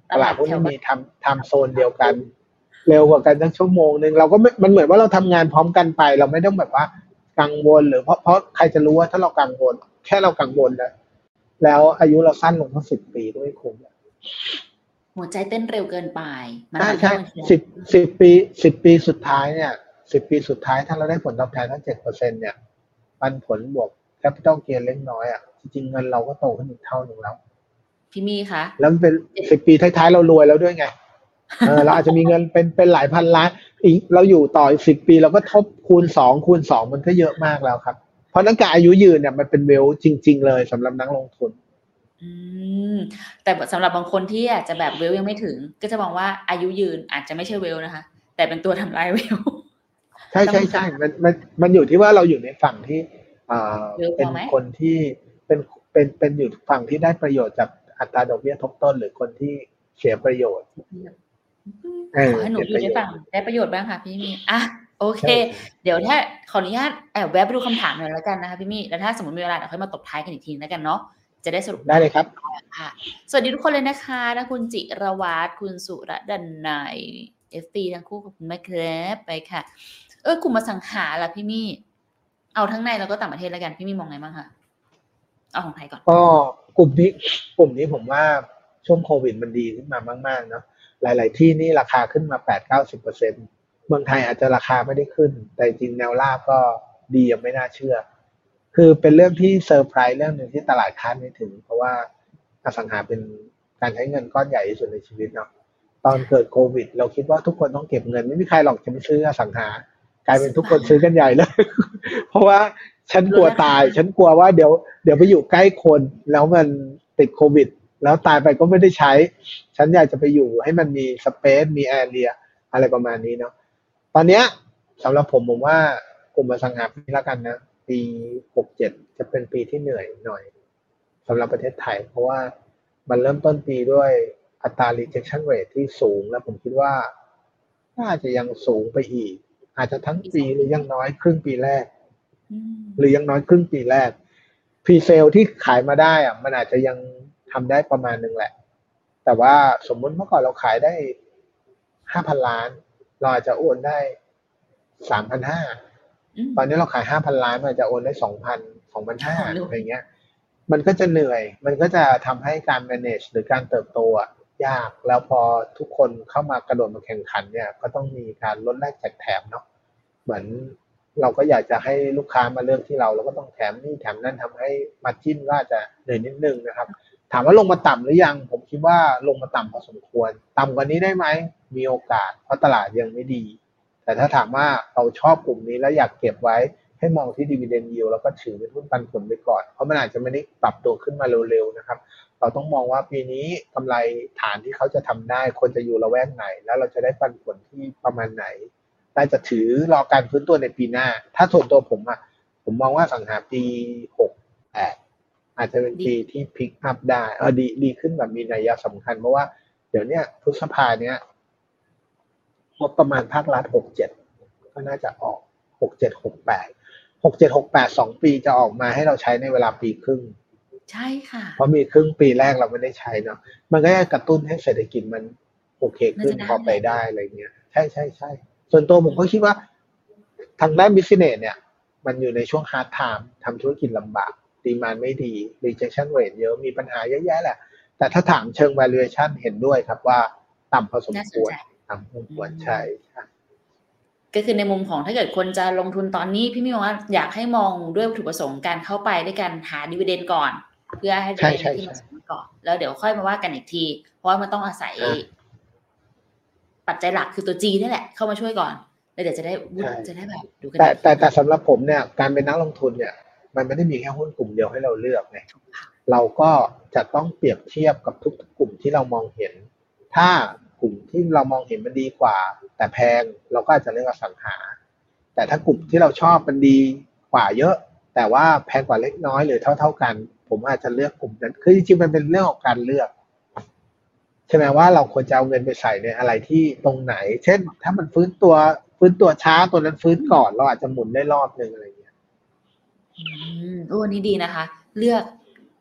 ตตลาลาดดพวกแถนี้วมี time time zone เดียวกัน เร็วกว่ากันสักชั่วโมงหนึ่ง เราก็ไม่ มันเหมือนว่าเราทำงานพร้อมกันไป เราไม่ต้องแบบว่ากังวล หรือ เพราะ เพราะใครจะรู้ว่าถ้าเรากังวล แค่เรากังวลนะแล้วอายุเราสั้นลงตั้ง สิบ ปีก็ไม่คุ้มหัวใจเต้นเร็วเกินไป มันใช่ทำใชให้ บางทีสิบ สิบ ปี สิบ ปีสุดท้ายเนี่ย สิบ ปีสุดท้ายถ้าเราได้ผลตอบแทนตั้ง เจ็ดเปอร์เซ็นต์ เนี่ย ปันผลบวก capital gain เล็กน้อยอะ จริง ๆ เงินเราก็โตขึ้นอีกเท่าหนึ่งแล้วพี่มี่คะแล้วมันเป็น สิบ ปีท้าย ๆ เรารวยแล้วด้วยไง เออ เราอาจจะมีเงินเป็น เป็นหลายพันล้าน อีก เราอยู่ต่ออีก สิบ ปีเราก็ทบคูณ สอง คูณ สอง มันก็เยอะมากแล้วครับ เพราะฉะนั้นการอายุยืนเนี่ยมันเป็น wealth จริง ๆ เลยสำหรับนักลงทุนอืม แต่สำหรับบางคนที่อาจจะแบบ wealth ยังไม่ถึง ก็จะมองว่าอายุยืนอาจจะไม่ใช่ wealth นะคะ แต่เป็นตัวทำลาย wealth ใช่ ๆ ๆ มัน มัน มันอยู่ที่ว่าเราอยู่ในฝั่งที่ อ่า wealth เป็พนอไหม? คนที่ เป็น เป็น เป็นอยู่ฝั่งที่ได้ประโยชน์จากอัตราดอกเบี้ยทบต้น หรือคนที่เสียประโยชน์อืมเออขอให้หนูเสียอปยู่ระในโยชฝั่งน์ได้ประโยชน์บ้างค่ะพี่มี่ อะ โอเคใช่เดี๋ยวถ้า ขออนุญาตแอบแวะไปดูคำถามหน่อยแล้วกันนะคะพี่มี่ แล้วถ้าสมมุติมีเวลาเดี๋ยวค่อยมาตบท้ายกันอีกทีแล้วกันเนาะ จะได้สรุปได้เลยครับค่ะ สวัสดีทุกคนเลยนะคะทั้งคุณจิรวัฒน์ คุณสุรดันัย เอฟ ซี ทั้งคู่ขอบคุณมากครับ ไปค่ะ เออ กลุ่มอสังหาล่ะพี่มี่ เอาทั้งในแล้วก็ต่างประเทศแล้วกัน พี่มี่มองไงบ้างคะ? เอาของไทยก่อนก็กลุ่มนี้ กลุ่มนี้ผมว่าช่วงโควิดมันดีขึ้นมามาก ๆ เนาะ หลาย ๆ ที่นี่ราคาขึ้นมา แปดเก้าสิบเปอร์เซ็นต์ เมืองไทยอาจจะราคาไม่ได้ขึ้น แต่จริง ๆ แนวราบก็ดีอย่างไม่น่าเชื่อ คือเป็นเรื่องที่เซอร์ไพรส์เรื่องหนึ่งที่ตลาดคาดไม่ถึง เพราะว่าอสังหาเป็นการใช้เงินก้อนใหญ่ที่สุดในชีวิตเนาะ ตอนเกิดโควิดเราคิดว่าทุกคนต้องเก็บเงิน ไม่มีใครหรอกจะไปซื้ออสังหา กลายเป็นทุกคนซื้อกันใหญ่เลย เพราะว่าฉันกลัวตาย ฉันกลัวว่าเดี๋ยว เดี๋ยวไปอยู่ใกล้คนแล้วมันติดโควิด แล้วตายไปก็ไม่ได้ใช้ ฉันอยากจะไปอยู่ให้มันมีสเปซ มีแอเรีย อะไรประมาณนี้เนาะ ตอนเนี้ยสำหรับผม ผมว่ากลุ่มอสังหาปีนี้แล้วกันนะ ปี หกเจ็ด จะเป็นปีที่เหนื่อยหน่อยสำหรับประเทศไทย เพราะว่ามันเริ่มต้นปีด้วยอัตรา rejection rate ที่สูง และผมคิดว่าน่าจะยังสูงไปอีก อาจจะทั้งปีหรืออย่างน้อยครึ่งปีแรกอืมหรืออย่างน้อยครึ่งปีแรก Pre-sale ที่ขายมาได้อะมันอาจจะยังทำได้ประมาณหนึ่งแหละ แต่ว่าสมมุติเมื่อก่อนเราขายได้ ห้าพันล้าน เราอาจจะโอนได้ สามพันห้าร้อยอืมตอนนี้เราขาย ห้าพันล้าน มันอาจจะโอนได้ สองพัน สองพันห้าร้อยโอ้โฮอะไรอย่างเงี้ย มันก็จะเหนื่อย มันก็จะทำให้การ manage หรือการเติบโตอะยาก แล้วพอทุกคนเข้ามากระโดดมาแข่งขันเนี่ย ก็ต้องมีการลดแลกแจกแถมเนาะ เหมือนเราก็อยากจะให้ลูกค้ามาเลือกที่เรา เราก็ต้องแถมนี่แถมนั่น ทำให้ margin ก็อาจจะเหนื่อยนิดหนึ่งนะครับ ถามว่าลงมาต่ำหรือยัง? ผมคิดว่าลงมาต่ำพอสมควร ต่ำกว่านี้ได้ไหม? มีโอกาส เพราะตลาดยังไม่ดี แต่ถ้าถามว่าเราชอบกลุ่มนี้แล้วอยากเก็บไว้ ให้มองที่ dividend yield แล้วก็ถือเป็นหุ้นปันผลไปก่อน เพราะมันอาจจะไม่ได้ปรับตัวขึ้นมาเร็ว ๆ นะครับ เราต้องมองว่าปีนี้กำไรฐานที่เขาจะทำได้ควรจะอยู่ละแวกไหน แล้วเราจะได้ปันผลที่ประมาณไหน น่าจะถือรอการฟื้นตัวในปีหน้า ถ้าส่วนตัวผมอะ ผมมองว่าอสังหาปี หกแปด อาจจะเป็นปีที่ pick up ได้ เออ ดี ดีขึ้นแบบมีนัยสำคัญ เพราะว่าเดี๋ยวเนี้ยพฤษภาเนี้ยงบประมาณภาครัฐ หกเจ็ด ก็น่าจะออก หกเจ็ด หกแปด หกเจ็ด หกแปด สอง ปีจะออกมาให้เราใช้ในเวลาปีครึ่งใช่ค่ะเพราะมีครึ่งปีแรกเราไม่ได้ใช้เนาะ มันก็จะกระตุ้นให้เศรษฐกิจมันโอเคขึ้น พอไปได้ อะไรเงี้ย ใช่ ๆ ๆ ส่วนตัวผมก็คิดว่าทางด้าน business เนี่ย มันอยู่ในช่วง hard time ทำธุรกิจลำบาก demand ไม่ดี rejection rate เยอะ มีปัญหาเยอะแยะแหละ แต่ถ้าถามเชิง valuation เห็นด้วยครับว่าต่ำพอสมน่าสคน วรใจต่ำพอสมควรอืมใช่ครับก็คือในมุมของถ้าเกิดคนจะลงทุนตอนนี้ พี่มี่มองว่าอยากให้มองด้วยวัตถุประสงค์การเข้าไปด้วยการหา dividend ก่อน เพื่อให้ใช่ dividend ที่มันๆ ๆสูงก่อน แล้วเดี๋ยวค่อยมาว่ากันอีกที เพราะว่ามันต้องอาศัยอาปัจจัยหลักคือตัว G นี่แหละเข้ามาช่วยก่อน แล้วเดี๋ยวจะได้ วุ้ใช่จะได้แบบดูกันแต่อีกแต่ แต่สำหรับผมเนี่ย การเป็นนักลงทุนเนี่ย มันไม่ได้มีแค่หุ้นกลุ่มเดียวให้เราเลือกไงถูกค่ะเราก็จะต้องเปรียบเทียบกับทุก ๆ กลุ่มที่เรามองเห็น ถ้ากลุ่มที่เรามองเห็นมันดีกว่า แต่แพง เราก็อาจจะเลือกอสังหา แต่ถ้ากลุ่มที่เราชอบมันดีกว่าเยอะ แต่ว่าแพงกว่าเล็กน้อยหรือเท่า ๆ กัน ผมอาจจะเลือกกลุ่มนั้น คือจริง ๆ มันเป็นเรื่องของการเลือก ใช่ไหมว่าเราควรจะเอาเงินไปใส่ในอะไรที่ตรงไหน เช่น ถ้ามันฟื้นตัว ฟื้นตัวช้า ตัวนั้นฟื้นก่อน เราอาจจะหมุนได้รอบหนึ่ง อะไรอย่างเงี้ยอืม โอ้ อันนี้ดีนะคะ เลือก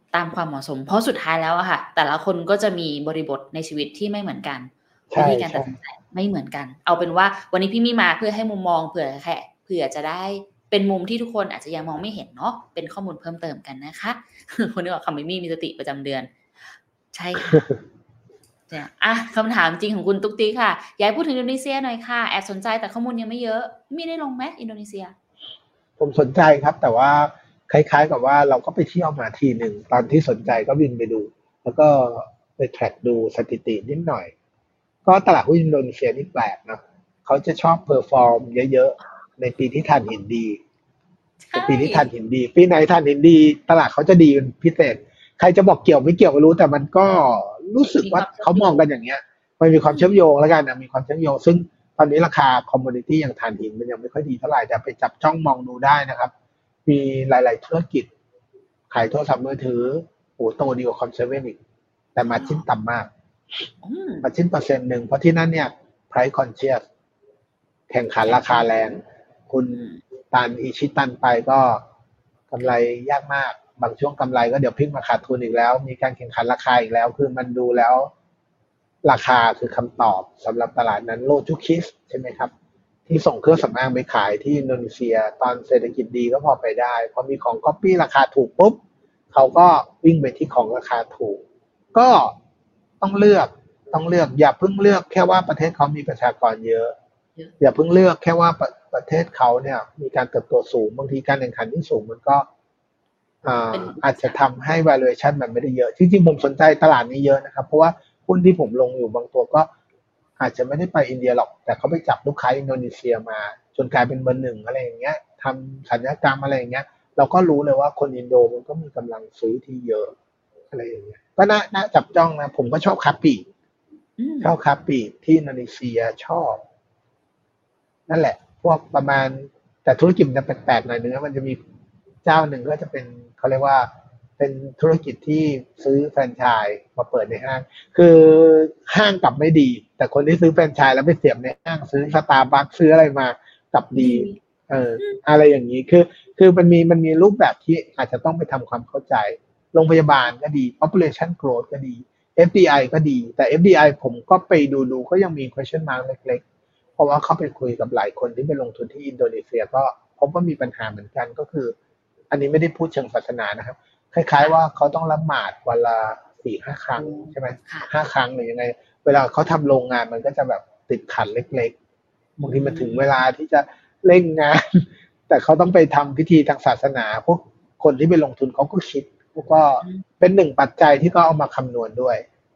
ตามความเหมาะสมเพราะสุดท้ายแล้วอะค่ะแต่ละคนก็จะมีบริบทในชีวิตที่ไม่เหมือนกันวิใช่ธีการตัใช่ดสินใจไม่เหมือนกัน เอาเป็นว่าวันนี้พี่มี่มาเพื่อให้มุมมองเผื่อแค่เผื่อจะได้เป็นมุมที่ทุกคนอาจจะยังมองไม่เห็นเนาะเป็นข้อมูลเพิ่มเติมกันนะคะ คนนึกว่าคำมิมี่มีสติประจำเดือน ใช่ค่ะ เนี่ยอ่ะคำถามจริงของคุณตุ๊กติ๊กค่ะอยากให้พูดถึงอินโดนีเซียหน่อยค่ะแอบสนใจแต่ข้อมูลยังไม่เยอะมีได้ลงไหมอินโดนีเซียผมสนใจครับ แต่ว่าคล้ายๆกับว่าเราก็ไปเที่ยวมาทีหนึ่งตอนที่สนใจก็บินไปดู แล้วก็ไปแทร็กดูสถิตินิดหน่อย ก็ตลาดหุ้นอินโดนีเซียนี่แปลกนะเขาจะชอบเพอร์ฟอร์มเยอะๆในปีที่ถ่านหินดีในใช่ปีที่ถ่านหินดี ปีไหนถ่านหินดี ตลาดเขาจะดีเป็นพิเศษ ใครจะบอกเกี่ยวไม่เกี่ยวไม่รู้ แต่มันก็รู้สึกว่าเขามองกันอย่างเงี้ย มันมีความเชื่อมโยงแล้วกันนะมีความเชื่อมโยง ซึ่งตอนนี้ราคาคอมมูนิตี้อย่างถ่านหินมันยังไม่ค่อยดีเท่าไหร่แต่ไปจับจ้องมองดูได้นะครับ มีหลาย ๆ ธุรกิจ ขายโทรศัพท์มือถือโอ้โตดีกว่าคอนเซเว่นอีกแต่มาจิ้นต่ำมากอืมมาจิ้นเปอร์เซ็นต์หนึ่งเพราะที่นั่นเนี่ย price conscious แข่งขันราคาแรง คุณตันอิชิตันไปก็กำไรยากมาก บางช่วงกำไรก็เดี๋ยวพลิกมาขาดทุนอีกแล้ว มีการแข่งขันราคาอีกแล้ว คือมันดูแล้ว ราคาคือคำตอบสำหรับตลาดนั้นโลจูคิสใช่ไหมครับ ที่ส่งเครื่องสำอางไปขายที่อินโดนีเซีย ตอนเศรษฐกิจดีก็พอไปได้พอมีของก๊อปปี้ราคาถูกปุ๊บเขาก็วิ่งไปที่ของราคาถูก ก็ต้องเลือกต้องเลือกอย่าเพิ่งเลือกแค่ว่าประเทศเขามีประชากรเยอะ อย่าเพิ่งเลือกแค่ว่าประประเทศเขาเนี่ยมีการเติบโตสูงบางทีการแข่งขันที่สูงมันก็อ่าอาจจะทำให้ valuation มันไม่ได้เยอะจริงๆผมสนใจตลาดนี้เยอะนะครับเพราะว่าหุ้นที่ผมลงอยู่บางตัวก็อาจจะไม่ได้ไปอินเดียหรอกแต่เขาไปจับลูกค้าอินโดนีเซียมาจนกลายเป็นเบอร์หนึ่งอะไรอย่างเงี้ยทำสัญญกรรมอะไรอย่างเงี้ยเราก็รู้เลยว่าคนอินโดมันก็มีกำลังซื้อที่เยอะอะไรอย่างเงี้ยก็น่าน่าจับจ้องนะผมก็ชอบคาปีชอบคาปีที่อินโดนีเซียชอบนั่นแหละพวกประมาณแต่ธุรกิจมันจะแปลกๆหน่อยนึงมันจะมีเจ้าหนึ่งก็จะเป็นเขาเรียกว่าเป็นธุรกิจที่ซื้อแฟรนไชส์มาเปิดในห้างคือห้างกลับไม่ดีแต่คนที่ซื้อแฟรนไชส์แล้วไปเสียบในห้างซื้อสตาร์บัคซื้ออะไรมากลับดีเอออะไรอย่างนี้คือคือมันมีมันมีรูปแบบที่อาจจะต้องไปทำความเข้าใจโรงพยาบาลก็ดี population growth ก็ดี เอฟ ดี ไอ ก็ดีแต่ เอฟ ดี ไอ ผมก็ไปดูดูก็ยังมี question mark เล็กๆเพราะว่าเขาไปคุยกับหลายคนที่ไปลงทุนที่อินโดนีเซียก็พบว่ามีปัญหาเหมือนกันก็คืออันนี้ไม่ได้พูดเชิงศาสนานะครับคล้ายๆว่าเขาต้องละหมาดวันละสี่ห้าครั้งใช่ไหมห้าครั้งหรือยังไงเวลาเขาทำโรงงานมันก็จะแบบติดขัดเล็กๆบางทีมันถึงเวลาที่จะเร่งงานแต่เขาต้องไปทำพิธีทางศาสนาพวกคนที่ไปลงทุนเขาก็คิดก็เป็นหนึ่งปัจจัยที่เขาเอามาคำนวณด้วย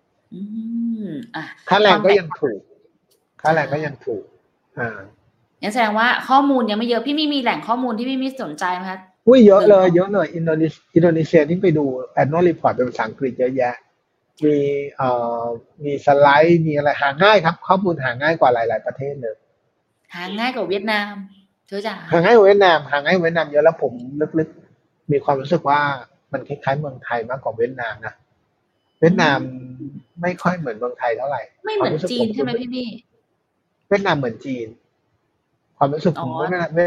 ค่าแรงก็ยังถูกค่าแรงก็ยังถูกอ่างั้นแสดงว่าข้อมูลยังไม่เยอะพี่มีมีแหล่งข้อมูลที่พี่มีสนใจไหมคะอุ้ยเยอะเลยเยอะเลยอินโดนีอินโดนีเซียที่ไปดู annual report เป็นภาษาอังกฤษเยอะแยะมีเอ่อมีสไลด์มีอะไรหาง่ายครับข้อมูลหาง่ายกว่าหลายๆประเทศเลยหาง่ายกว่าเวียดนามเชื่อจ้ะหาง่ายกว่าเวียดนามหาง่ายกว่าเวียดนามเยอะแล้วผมลึกๆมีความรู้สึกว่ามันคล้ายๆเมืองไทยมากกว่าเวียดนามนะเวียดนามไม่ค่อยเหมือนเมืองไทยเท่าไหร่ไม่เหมือนจีนใช่ไหมพี่มี่เวียดนามเหมือนจีนความรู้สึกผมว่าไม่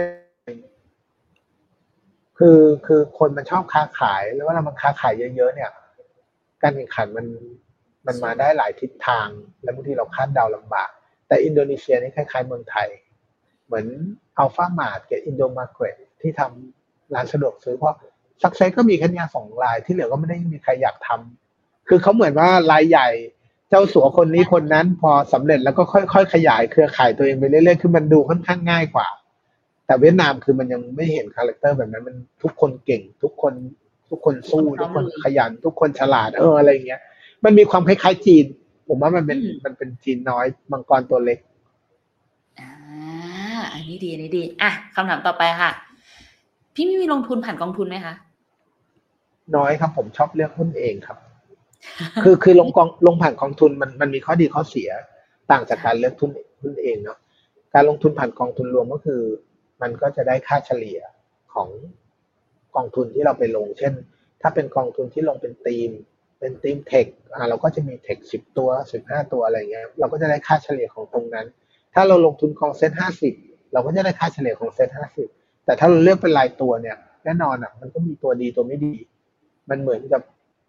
คือคือคนมันชอบค้าขายแล้วเวลามันค้าขายเยอะๆเนี่ยการแข่งขันมันมันมาได้หลายทิศทางแล้วบางทีเราคาดเดาลำบากแต่อินโดนีเซียนี่คล้ายๆเมืองไทยเหมือนอัลฟามาร์ทกับอินโดมาร์เก็ตที่ทำร้านสะดวกซื้อเพราะซักเซสก็มีแค่นี้สองรายที่เหลือก็ไม่ได้มีใครอยากทำคือเขาเหมือนว่ารายใหญ่เจ้าสัวคนนี้คนนั้นพอสำเร็จแล้วก็ค่อยๆขยายเครือข่ายตัวเองไปเรื่อยๆคือมันดูค่อนข้างง่ายกว่าแต่เวียดนามคือมันยังไม่เห็นคาแรคเตอร์แบบนั้นมันทุกคนเก่งทุกคนทุกคนสู้ทุกคนขยันทุกคนฉลาดเอออะไรอย่างเงี้ยมันมีความคล้ายๆจีนผมว่ามันเป็นมันเป็นจีนน้อยมังกรตัวเล็กอ่าอันนี้ดีอันนี้ดีอ่ะคำถามต่อไปค่ะพี่มีลงทุนผ่านกองทุนไหมคะน้อยครับผมชอบเลือกหุ้นเองครับ คือคือลงกองลงผ่านกองทุนมันมันมีข้อดีข้อเสียต่างจากการเลือกทุนหุ้นเองเนาะการลงทุนผ่านกองทุนรวมก็คือมันก็จะได้ค่าเฉลี่ยของกองทุนที่เราไปลงเช่นถ้าเป็นกองทุนที่ลงเป็นธีมเป็นธีมเทคอ่าเราก็จะมีเทคสิบตัวสิบห้าตัวอะไรเงี้ยเราก็จะได้ค่าเฉลี่ยของตรงนั้นถ้าเราลงทุนกองเซ็ตห้าสิบเราก็จะได้ค่าเฉลี่ยของเซ็ตห้าสิบแต่ถ้าเราเลือกเป็นรายตัวเนี่ยแน่นอนอ่ะมันก็มีตัวดีตัวไม่ดีมันเหมือนกับ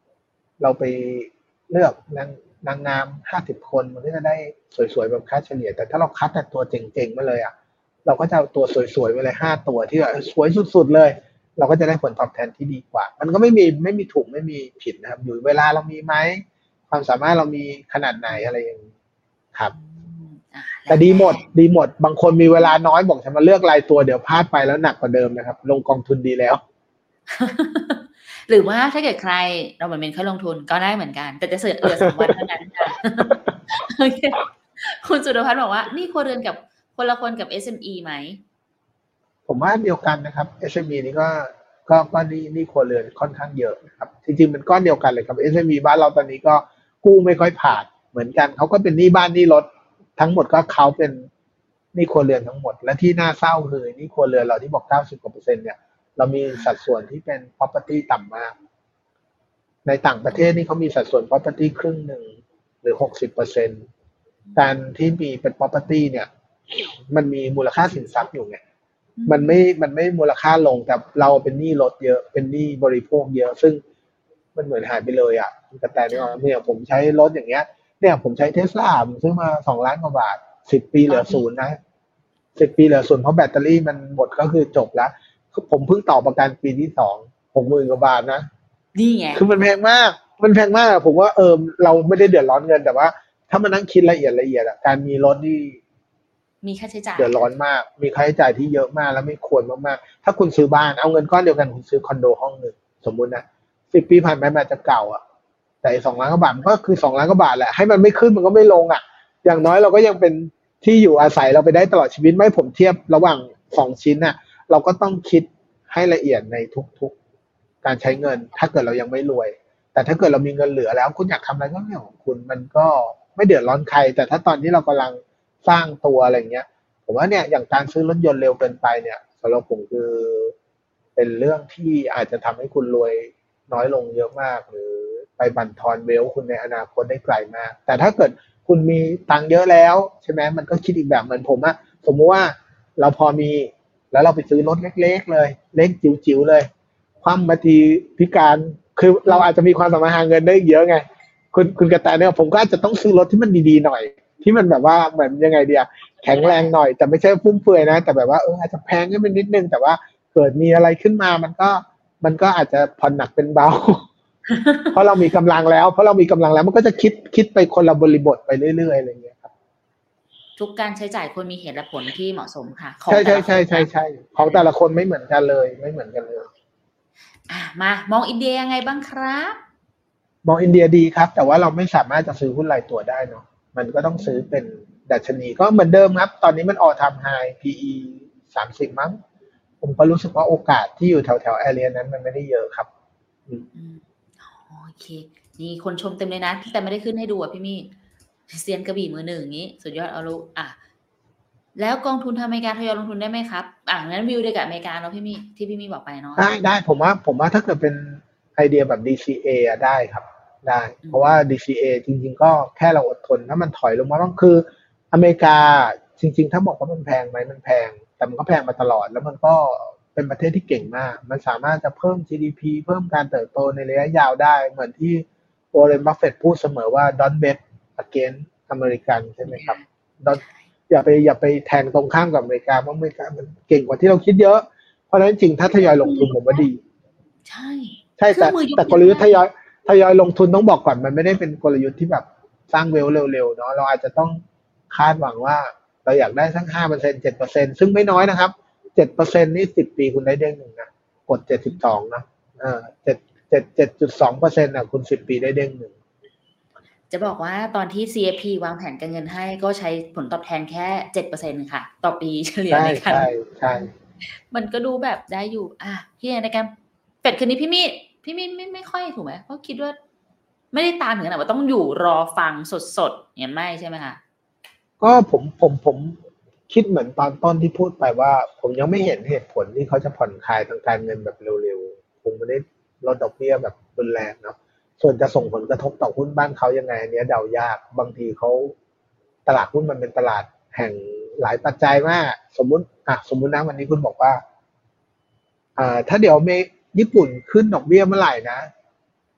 เราไปเลือกนางนางงามห้าสิบคนมันก็จะได้สวยๆแบบค่าเฉลี่ยแต่ถ้าเราคัดแต่ตัวเจ๋งๆมาเลยอ่ะเราก็จะเอาตัวสวยๆไปเลยห้าตัวที่แบบสวยสุดๆเลยเราก็จะได้ผลตอบแทนที่ดีกว่ามันก็ไม่มีไม่มีถูกไม่มีผิดนะครับอยู่เวลาเรามีไหมความสามารถเรามีขนาดไหนอะไรอย่างนี้ครับแต่ดีหมดดีหมดบางคนมีเวลาน้อยบอกจะมาเลือกรายตัวเดี๋ยวพลาดไปแล้วหนักกว่าเดิมนะครับลงกองทุนดีแล้วหรือว่าถ้าเกิดใครเราเหมือนเป็นค่าลงทุนก็ได้เหมือนกันแต่จะเสือเหลือสองวันเท่านั้นค่ะโอเคคุณสุรพัฒน์บอกว่านี่ครัวเรือนกับคนละคนกับ เอส เอ็ม อี ไหมผมว่าเดียวกันนะครับ เอส เอ็ม อี นี่ก็ก็ก็นี่นี่ครัวเรือนค่อนข้างเยอะนะครับจริงๆมันก้อนเดียวกันเลยครับ เอส เอ็ม อี บ้านเราตอนนี้ก็กู้ไม่ค่อยผ่านเหมือนกันเขาก็เป็นหนี้บ้านหนี้รถทั้งหมดก็เขาเป็นหนี้ครัวเรือนทั้งหมดและที่น่าเศร้าคือหนี้ครัวเรือนเราที่บอกเก้าสิบกว่าเปอร์เซ็นต์เนี่ยเรามีสัดส่วนที่เป็น property ต่ำมากในต่างประเทศนี่เขามีสัดส่วน property ครึ่งหนึ่งหรือหกสิบเปอร์เซ็นต์การที่มีเป็น property เนี่ยมันมีมูลค่าสินทรัพย์อยู่ไงมันไม่มันไม่มูลค่าลงแต่เราเป็นหนี้รถเยอะเป็นหนี้บริโภคเยอะซึ่งมันเหมือนหายไปเลยอ่ะแต่แต่เนี่ยเนี่ยผมใช้รถอย่างเงี้ยเนี่ยผมใช้เทสลาผมซื้อมาสองล้านกว่าบาทสิบปีเหลือศูนย์นะสิบปีเหลือศูนย์เพราะแบตเตอรี่มันหมดก็คือจบแล้วผมเพิ่งต่อประกันปีที่สองหกหมื่นกว่าบาทนะนี่ไงคือมันแพงมากมันแพงมากผมว่าเออเราไม่ได้เดือดร้อนเงินแต่ว่าถ้ามานั่งคิดละเอียดละเอียดอ่ะการมีรถนี่มีค่าใช้จ่ายเดือดร้อนมากมีค่าใช้จ่ายที่เยอะมากแล้วไม่ควรมากๆถ้าคุณซื้อบ้านเอาเงินก้อนเดียวกันคุณซื้อคอนโดห้องหนึ่งสมมุตินะสิบปีผ่านไปมันจะเก่าอ่ะแต่สองล้านกว่าบาทก็คือสองล้านกว่าบาทแหละให้มันไม่ขึ้นมันก็ไม่ลงอ่ะอย่างน้อยเราก็ยังเป็นที่อยู่อาศัยเราไปได้ตลอดชีวิตไม่ผมเทียบระหว่างสองชิ้นน่ะเราก็ต้องคิดให้ละเอียดในทุกๆการใช้เงินถ้าเกิดเรายังไม่รวยแต่ถ้าเกิดเรามีเงินเหลือแล้วคุณอยากทำอะไรก็เรื่องของคุณมันก็ไม่เดือดร้อนใครแต่ถ้าตอนที่เรากำลังสร้างตัวอะไรเงี้ยผมว่าเนี่ยอย่างการซื้อรถยนต์เร็วเกินไปเนี่ยสำหรับผมคือเป็นเรื่องที่อาจจะทำให้คุณรวยน้อยลงเยอะมากหรือไปบั่นทอนเวลคุณในอนาคตได้ไกลมากแต่ถ้าเกิดคุณมีตังค์เยอะแล้วใช่ไหมมันก็คิดอีกแบบเหมือนผมอะสมมติว่าเราพอมีแล้วเราไปซื้อรถเล็กๆเลยเล็กจิ๋วๆเลยความบางทีพิการคือเราอาจจะมีความสามารถหาเงินได้เยอะไงคุณคุณกระแตเนี่ยผมก็อาจจะต้องซื้อรถที่มันดีๆหน่อยที่มันแบบว่าเหมือนยังไงเดียแข็งแรงหน่อยแต่ไม่ใช่ฟุ่มเฟือยนะแต่แบบว่าเอออาจจะแพงขึ้นไปนิดนึงแต่ว่าเกิดมีอะไรขึ้นมามันก็มันก็อาจจะผ่อนหนักเป็นเบา เพราะเรามีกำลังแล้วเพราะเรามีกำลังแล้วมันก็จะคิดคิดไปคนละบริบทไปเรื่อยๆอะไรอย่างเงี้ยครับทุกการใช้จ่ายควรมีเหตุและผลที่เหมาะสมค่ะใช่ใช่ใช่ใช่ใช่ของแต่ละคนไม่เหมือนกันเลยไม่เหมือนกันเลยอ่ะมามองอินเดียยังไงบ้างครับมองอินเดียดีครับแต่ว่าเราไม่สามารถจะซื้อหุ้นรายตัวได้เนาะมันก็ต้องซื้อเป็นดัชนีก็เหมือนเดิมครับตอนนี้มัน all time high พี อี สามสิบมั้งผมก็รู้สึกว่าโอกาสที่อยู่แถวแถวแอเรียนั้นมันไม่ได้เยอะครับอืมโอเคนี่คนชมเต็มเลยนะแต่ไม่ได้ขึ้นให้ดูอ่ะพี่มี่เซียนกระบี่มือหนึ่งอย่างนี้สุดยอดเอาลุอ่ะแล้วกองทุนทางอเมริกาทยอยลงทุนได้ไหมครับอ่ะงั้นวิวเดียวกับอเมริกาเนาะพี่มี่ที่พี่มี่บอกไปเนาะได้ได้ผมว่าผมว่าถ้าเกิดเป็นไอเดียแบบ ดี ซี เอ อะได้ครับได้เพราะว่า ดี ซี เอ จริงๆก็แค่เราอดทนถ้ามันถอยลงมาบ้างคืออเมริกาจริงๆถ้าบอกว่ามันแพงไหมมันแพงแต่มันก็แพงมาตลอดแล้วมันก็เป็นประเทศที่เก่งมากมันสามารถจะเพิ่ม จี ดี พี เพิ่มการเติบโตในระยะยาวได้เหมือนที่วอร์เรน บัฟเฟตต์พูดเสมอว่า don't bet against อเมริกันใช่ไหมครับ Don't อย่าไปอย่าไปแทงตรงข้ามกับอเมริกาเพราะอเมริกามันเก่งกว่าที่เราคิดเยอะเพราะฉะนั้นจริงถ้าทยอยลงทุนผมว่าดีใช่ใช่แต่แต่กลยุทธ์ทยอยทยอยลงทุนต้องบอกก่อนมันไม่ได้เป็นกลยุทธ์ที่แบบสร้างเวลเร็วๆเนาะเราอาจจะต้องคาดหวังว่าเราอยากได้สัก ห้าเปอร์เซ็นต์ เจ็ดเปอร์เซ็นต์ ซึ่งไม่น้อยนะครับ เจ็ดเปอร์เซ็นต์ นี่สิบปีคุณได้เด้งหนึ่งนะกดเจ็ดสิบสองนะเออเจ็ด เจ็ด เจ็ดจุดสองเปอร์เซ็นต์ น่ะคุณสิบปีได้เด้งหนึ่งจะบอกว่าตอนที่ ซี เอฟ พี วางแผนการเงินให้ก็ใช้ผลตอบแทนแค่ เจ็ดเปอร์เซ็นต์ ค่ะต่อปีเฉลี่ยในการใช่ใช่มันก็ดูแบบได้อยู่อ่ะพี่ในการเป็ดคืนนี้พี่มี่พี่มี่ไม่ไม่ค่อยถูกไหมเพราะคิดว่าไม่ได้ตามถึงขนาดว่าต้องอยู่รอฟังสดๆอย่างไม่ใช่ไหมคะก็ผมผมผมคิดเหมือนตอนต้นที่พูดไปว่าผมยังไม่เห็นเหตุผลที่เขาจะผ่อนคลายทางการเงินแบบเร็วๆคงไม่ได้ลดดอกเบี้ยแบบรุนแรงเนาะส่วนจะส่งผลกระทบต่อหุ้นบ้านเขายังไงอันนี้เดายากบางทีเขาตลาดหุ้นมันเป็นตลาดแห่งหลายปัจจัยมากสมมุติอ่ะสมมุตินะวันนี้คุณบอกว่าอ่าถ้าเดี๋ยวเมญี่ปุ่นขึ้นดอกเบี้ยเมื่อไหร่นะ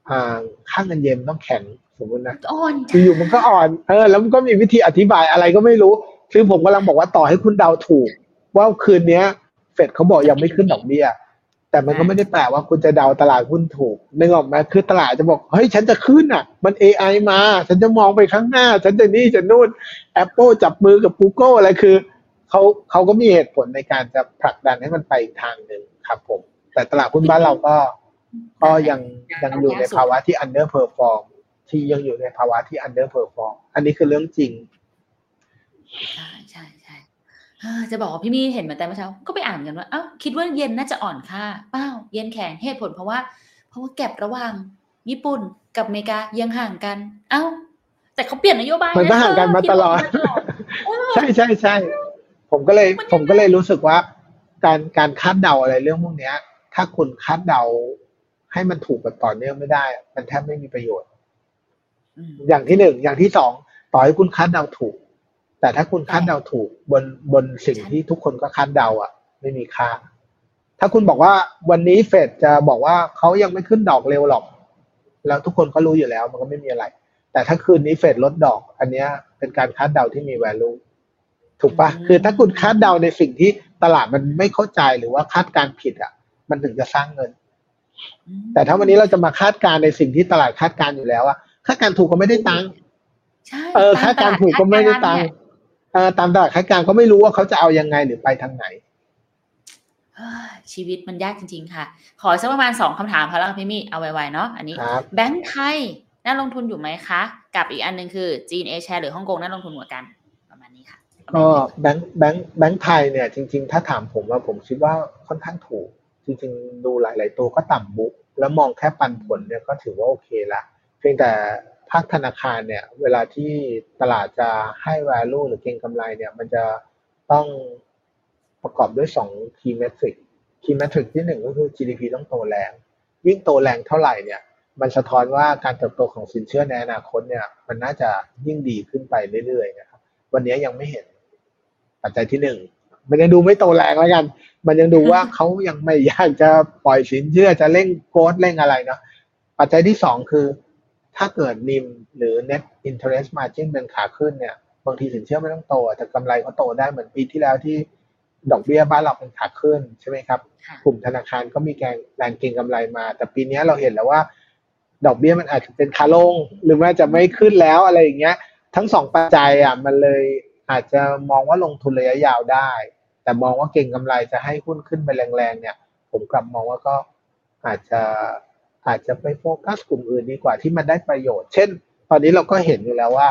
อ่าค่าเงินเยนต้องแข็งสมมตินะอ่อนอยู่ๆมันก็อ่อนเออแล้วมันก็มีวิธีอธิบายอะไรก็ไม่รู้คือผมกำลังบอกว่าต่อให้คุณเดาถูกว่าคืนนี้เฟดเขาบอกจะยังไม่ขึ้นเป็นยังไงดอกเบี้ยแต่มันก็อ่าไม่ได้แปลว่าคุณจะเดาตลาดหุ้นถูกนึกออกไหมคือตลาดจะบอกเฮ้ยฉันจะขึ้นอ่ะมัน เอ ไอ มาฉันจะมองไปข้างหน้าฉันจะนี่จะนู่น Apple จับมือกับ Google อะไรคือเขาเขาก็มีเหตุผลในการจะผลักดันให้มันไปอีกทางหนึ่งครับผมแต่ตลาดหุ้นบ้านเราก็ก็อ่าแต่ยังยังอยู่ในล่าสุดภาวะที่ underperform ที่ยังอยู่ในภาวะที่ underperform อันนี้คือเรื่องจริงใช่ใช่ใช่เออจะบอกว่าพี่มี่เห็นเหมือนแต่เมื่อเช้าก็ไปอ่านกันว่าเอ้าคิดว่าเยนน่าจะอ่อนค่าเปล่าเยนแข็งเหตุผลเพราะว่าเพราะว่าแก็ประหว่างญี่ปุ่นกับอเมริกายังห่างกันเอ้าแต่เขาเปลี่ยนนโยบายมันก็ห่างนะเธอกันมาตลอดที่บอกมาตลอดเออใช่ใช่ใช่ผมก็เลยมันยังไงผมก็เลยรู้สึกว่าการการคาดเดาอะไรเรื่องพวกเนี้ยถ้าคุณคาดเดาให้มันถูกแบบต่อเนื่องไม่ได้มันแทบไม่มีประโยชน์อืมอย่างที่หนึ่งอย่างที่สองต่อให้คุณคาดเดาถูกแต่ถ้าคุณคาแต่ดเดาถูกบนบนสิ่งฉันที่ทุกคนก็คาดเดาอ่ะไม่มีค่าถ้าคุณบอกว่าวันนี้เฟดจะบอกว่าเขายังไม่ขึ้นดอกเร็วหรอกแล้วทุกคนก็รู้อยู่แล้วมันก็ไม่มีอะไรแต่ถ้าคืนนี้เฟดลดดอกอันเนี้ยเป็นการคาดเดาที่มี value ถูกอืปะคือถ้าคุณคาดเดามในสิ่งที่ตลาดมันไม่เข้าใจหรือว่าคาดการณ์ผิดอ่ะมันถึงจะสร้างเงินอืแต่ถ้าวันมนี้เราจะมาคาดการณ์ในสิ่งที่ตลาดคาดการณ์อยู่แล้วอะคาดการณ์ถูกก็ไม่ได้ตังค์ใช่เออตามคาดการณ์ถูกตลาดคาดก็ไม่ได้การณ์เนี่ยตังค์เออตามตลาดคาดการณ์ก็ไม่รู้ว่าเขาจะเอายังไงหรือไปทางไหนเฮ้ยชีวิตมันยากจริงๆค่ะขอสักประมาณสองคำถามพอแล้วพี่มี่เอาไวๆเนาะอันนี้ครับแบงก์ไทยน่าลงทุนอยู่ไหมคะกับอีกอันหนึ่งคือจีนเอแชร์หรือฮ่องกงน่าลงทุนกว่ากันประมาณนี้ค่ะเอาแบ่ก็งให้แบงค์แบงค์แบงค์ไทยเนี่ยจริงๆถ้าถามผมว่าผมคิดว่าค่อนข้างถูกจริงๆดูหลายๆตัวก็ต่ำบุ๊กแล้วมองแค่ปันผลเนี่ยก็ถือว่าโอเคละเพียงแต่ภาคธนาคารเนี่ยเวลาที่ตลาดจะให้ value หรือเก็งกำไรเนี่ยมันจะต้องประกอบด้วยสอง key metric key metric ที่หนึ่งก็คือ จี ดี พี ต้องโตแรงยิ่งโตแรงเท่าไหร่เนี่ยมันสะท้อนว่าการเติบโตของสินเชื่อในอนาคตเนี่ยมันน่าจะยิ่งดีขึ้นไปเรื่อยๆนะครับวันนี้ยังไม่เห็น ปัจจัยที่หนึ่งมันยังดูไม่โตแรงแล้วกันมันยังดูว่าเขายังไม่อยากจะปล่อยสินเชื่อจะเร่งโกรธเร่งอะไรเนาะปัจจัยที่สองคือถ้าเกิด เอ็น ไอ เอ็ม หรือ Net Interest Margin เป็นขาขึ้นเนี่ยบางทีสินเชื่อไม่ต้องโตแต่กำไรเขาโตได้เหมือนปีที่แล้วที่ดอกเบี้ยบ้านเราเป็นขาขึ้นใช่ไหมครับกลุ่มค่ะธนาคารก็มีแรงแรงเก็งกำไรมาแต่ปีนี้เราเห็นแล้วว่าดอกเบี้ยมันอาจจะเป็นขาลงหรือว่าจะไม่ขึ้นแล้วอะไรอย่างเงี้ยทั้งสองปัจจัยอ่ะมันเลย อาจจะมองว่าลงทุนระยะยาวได้แต่มองว่าเก่งกำไรจะให้หุ้นขึ้นไปแรงๆเนี่ยผมกลับมองว่าก็อาจจะอาจจะไปโฟกัสกลุ่มอื่นดีกว่าที่มันได้ประโยชน์เช่นตอนนี้เราก็เห็นอยู่แล้วว่า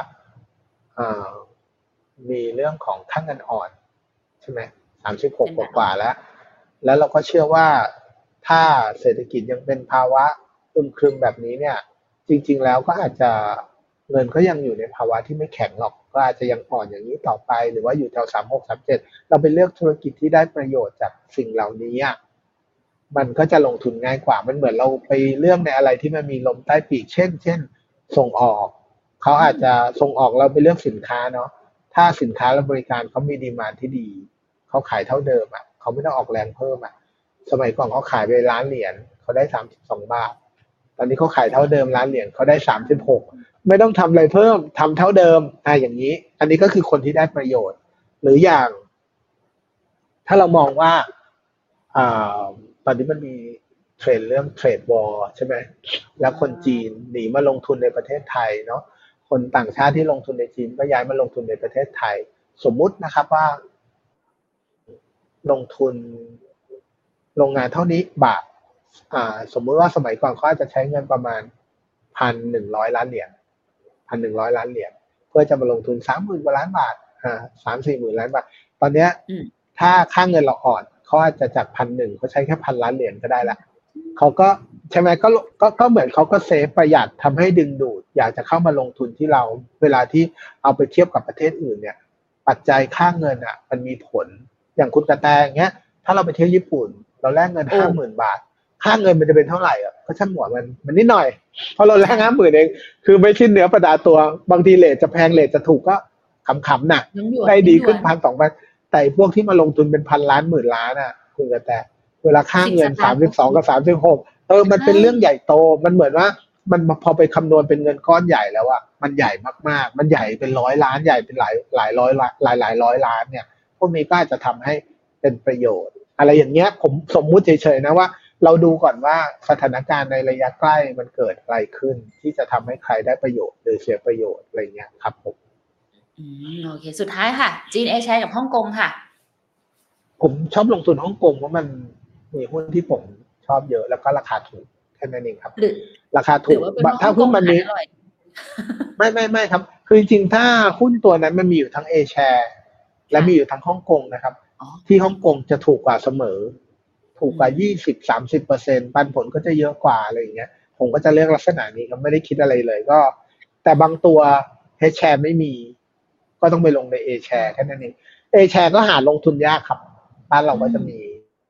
มีเรื่องของค่าเงินอ่อนใช่ไหมสามสิบหกเป็นแบบกว่าแล้วแล้วเราก็เชื่อว่าถ้าเศรษฐกิจยังเป็นภาวะอึมครึมแบบนี้เนี่ยจริงๆแล้วก็อาจจะ เงินก็ยังอยู่ในภาวะที่ไม่แข็งหรอกก็อาจจะยังอ่อนอย่างนี้ต่อไปหรือว่าอยู่แถวสามหกสามเจ็ดเราไปเลือกธุรกิจที่ได้ประโยชน์จากสิ่งเหล่านี้มันก็จะลงทุนง่ายกว่ามันเหมือนเราไปเลือกในอะไรที่มันมีลมใต้ปีกเช่นเช่นส่งออกเขาอืมอาจจะส่งออกเราไปเลือกสินค้าเนาะถ้าสินค้าและบริการเขามีดีมานด์ที่ดีเขาขายเท่าเดิมอ่ะเขาไม่ต้องออกแรงเพิ่มอ่ะสมัยก่อนเขาขายไปล้านเหรียญเขาได้สามสิบสองบาทตอนนี้เขาขายเท่าเดิมล้านเหรียญเขาได้สามสิบหก ไม่ต้องทำอะไรเพิ่มทำเท่าเดิมอ่าอย่างนี้อันนี้ก็คือคนที่ได้ประโยชน์หรืออย่างถ้าเรามองว่าอ่าตอนนี้มันมีเทรนด์เรื่องเทรดวอร์ใช่ไหมแล้วคนจีนหนีมาลงทุนในประเทศไทยเนาะคนต่างชาติที่ลงทุนในจีนก็ย้ายมาลงทุนในประเทศไทยสมมุตินะครับว่าลงทุนโรงงานเท่านี้บาทอ่าสมมุติว่าสมัยก่อนเขาอาจจะใช้เงินประมาณพันหนึ่งร้อยล้านเหรียญ พันหนึ่งร้อยล้านเหรียญเพื่อจะมาลงทุนสามหมื่นกว่าล้านบาทอ่าสามสี่หมื่นล้านบาทตอนเนี้ยอืมถ้าค่าเงินเราอ่อนเขาอาจจะจากพันหนึ่งเขาใช้แค่พันล้านเหรียญก็ได้ละเขาก็ใช่ไหมก็ก็ก็เหมือนเขาก็เซฟประหยัดทำให้ดึงดูดอยากจะเข้ามาลงทุนที่เราเวลาที่เอาไปเทียบกับประเทศอื่นเนี่ยปัจจัยค่าเงินอ่ะมันมีผลอย่างคุณกระแตอย่างเงี้ยถ้าเราไปเที่ยวญี่ปุ่นเราแลกเงินโอ้ห้าหมื่นบาทค่าเงินมันจะเป็นเท่าไหร่อ่ะก็ช่างหัวมันมันนิดหน่อยเพราะเราแลกห้าหมื่นเอง คือไม่ใช่เนื้อประดาตัวบางทีเลทจะแพงเลทจะถูกก็ขำๆน่ะยังหยวนได้ดีขึ้นยังหยวนพันสองพันแต่พวกที่มาลงทุนเป็นพันล้านหมื่นล้านอ่ะคุณกระแตเวลาค่าสิบเงินสตางค์ก็สามสิบสองคิดกับสามสิบหกเออมันใช่เป็นเรื่องใหญ่โตมันเหมือนว่ามันพอไปคำนวณเป็นเงินก้อนใหญ่แล้วอะมันใหญ่มากๆมันใหญ่เป็นร้อยล้านใหญ่เป็นหลายหลายร้อยหลายหลายร้อยล้านเนี่ยพวกนี้ก็อาจจะทำให้เป็นประโยชน์อะไรอย่างเงี้ยผมสมมุติเฉยๆนะว่าเราดูก่อนว่าสถานการณ์ในระยะใกล้มันเกิดอะไรขึ้นที่จะทำให้ใครได้ประโยชน์หรือเสียประโยชน์อะไรเงี้ยครับผมอืมโอเคสุดท้ายค่ะจีนเอแชร์กับฮ่องกงค่ะผมชอบลงทุนฮ่องกงเพราะมันมีหุ้นที่ผมชอบเยอะแล้วก็ราคาถูกแค่นั้นเองครับหรือราคาถูกถ้าหุ้นมันนี้ไม่ไม่ไม่ครับคือจริงๆถ้าหุ้นตัวนั้นมันมีอยู่ทั้ง A share และมีอยู่ทั้งฮ่องกงนะครับที่ฮ่องกงจะถูกกว่าเสมอถูกกว่า ยี่สิบ สามสิบเปอร์เซ็นต์ ปันผลก็จะเยอะกว่าอะไรอย่างเงี้ยผมก็จะเลือกลักษณะนี้ครับไม่ได้คิดอะไรเลยก็แต่บางตัว H share ไม่มีก็ต้องไปลงใน A share แค่นั้นเอง A share ก็หาลงทุนยากครับบ้านเราก็จะมี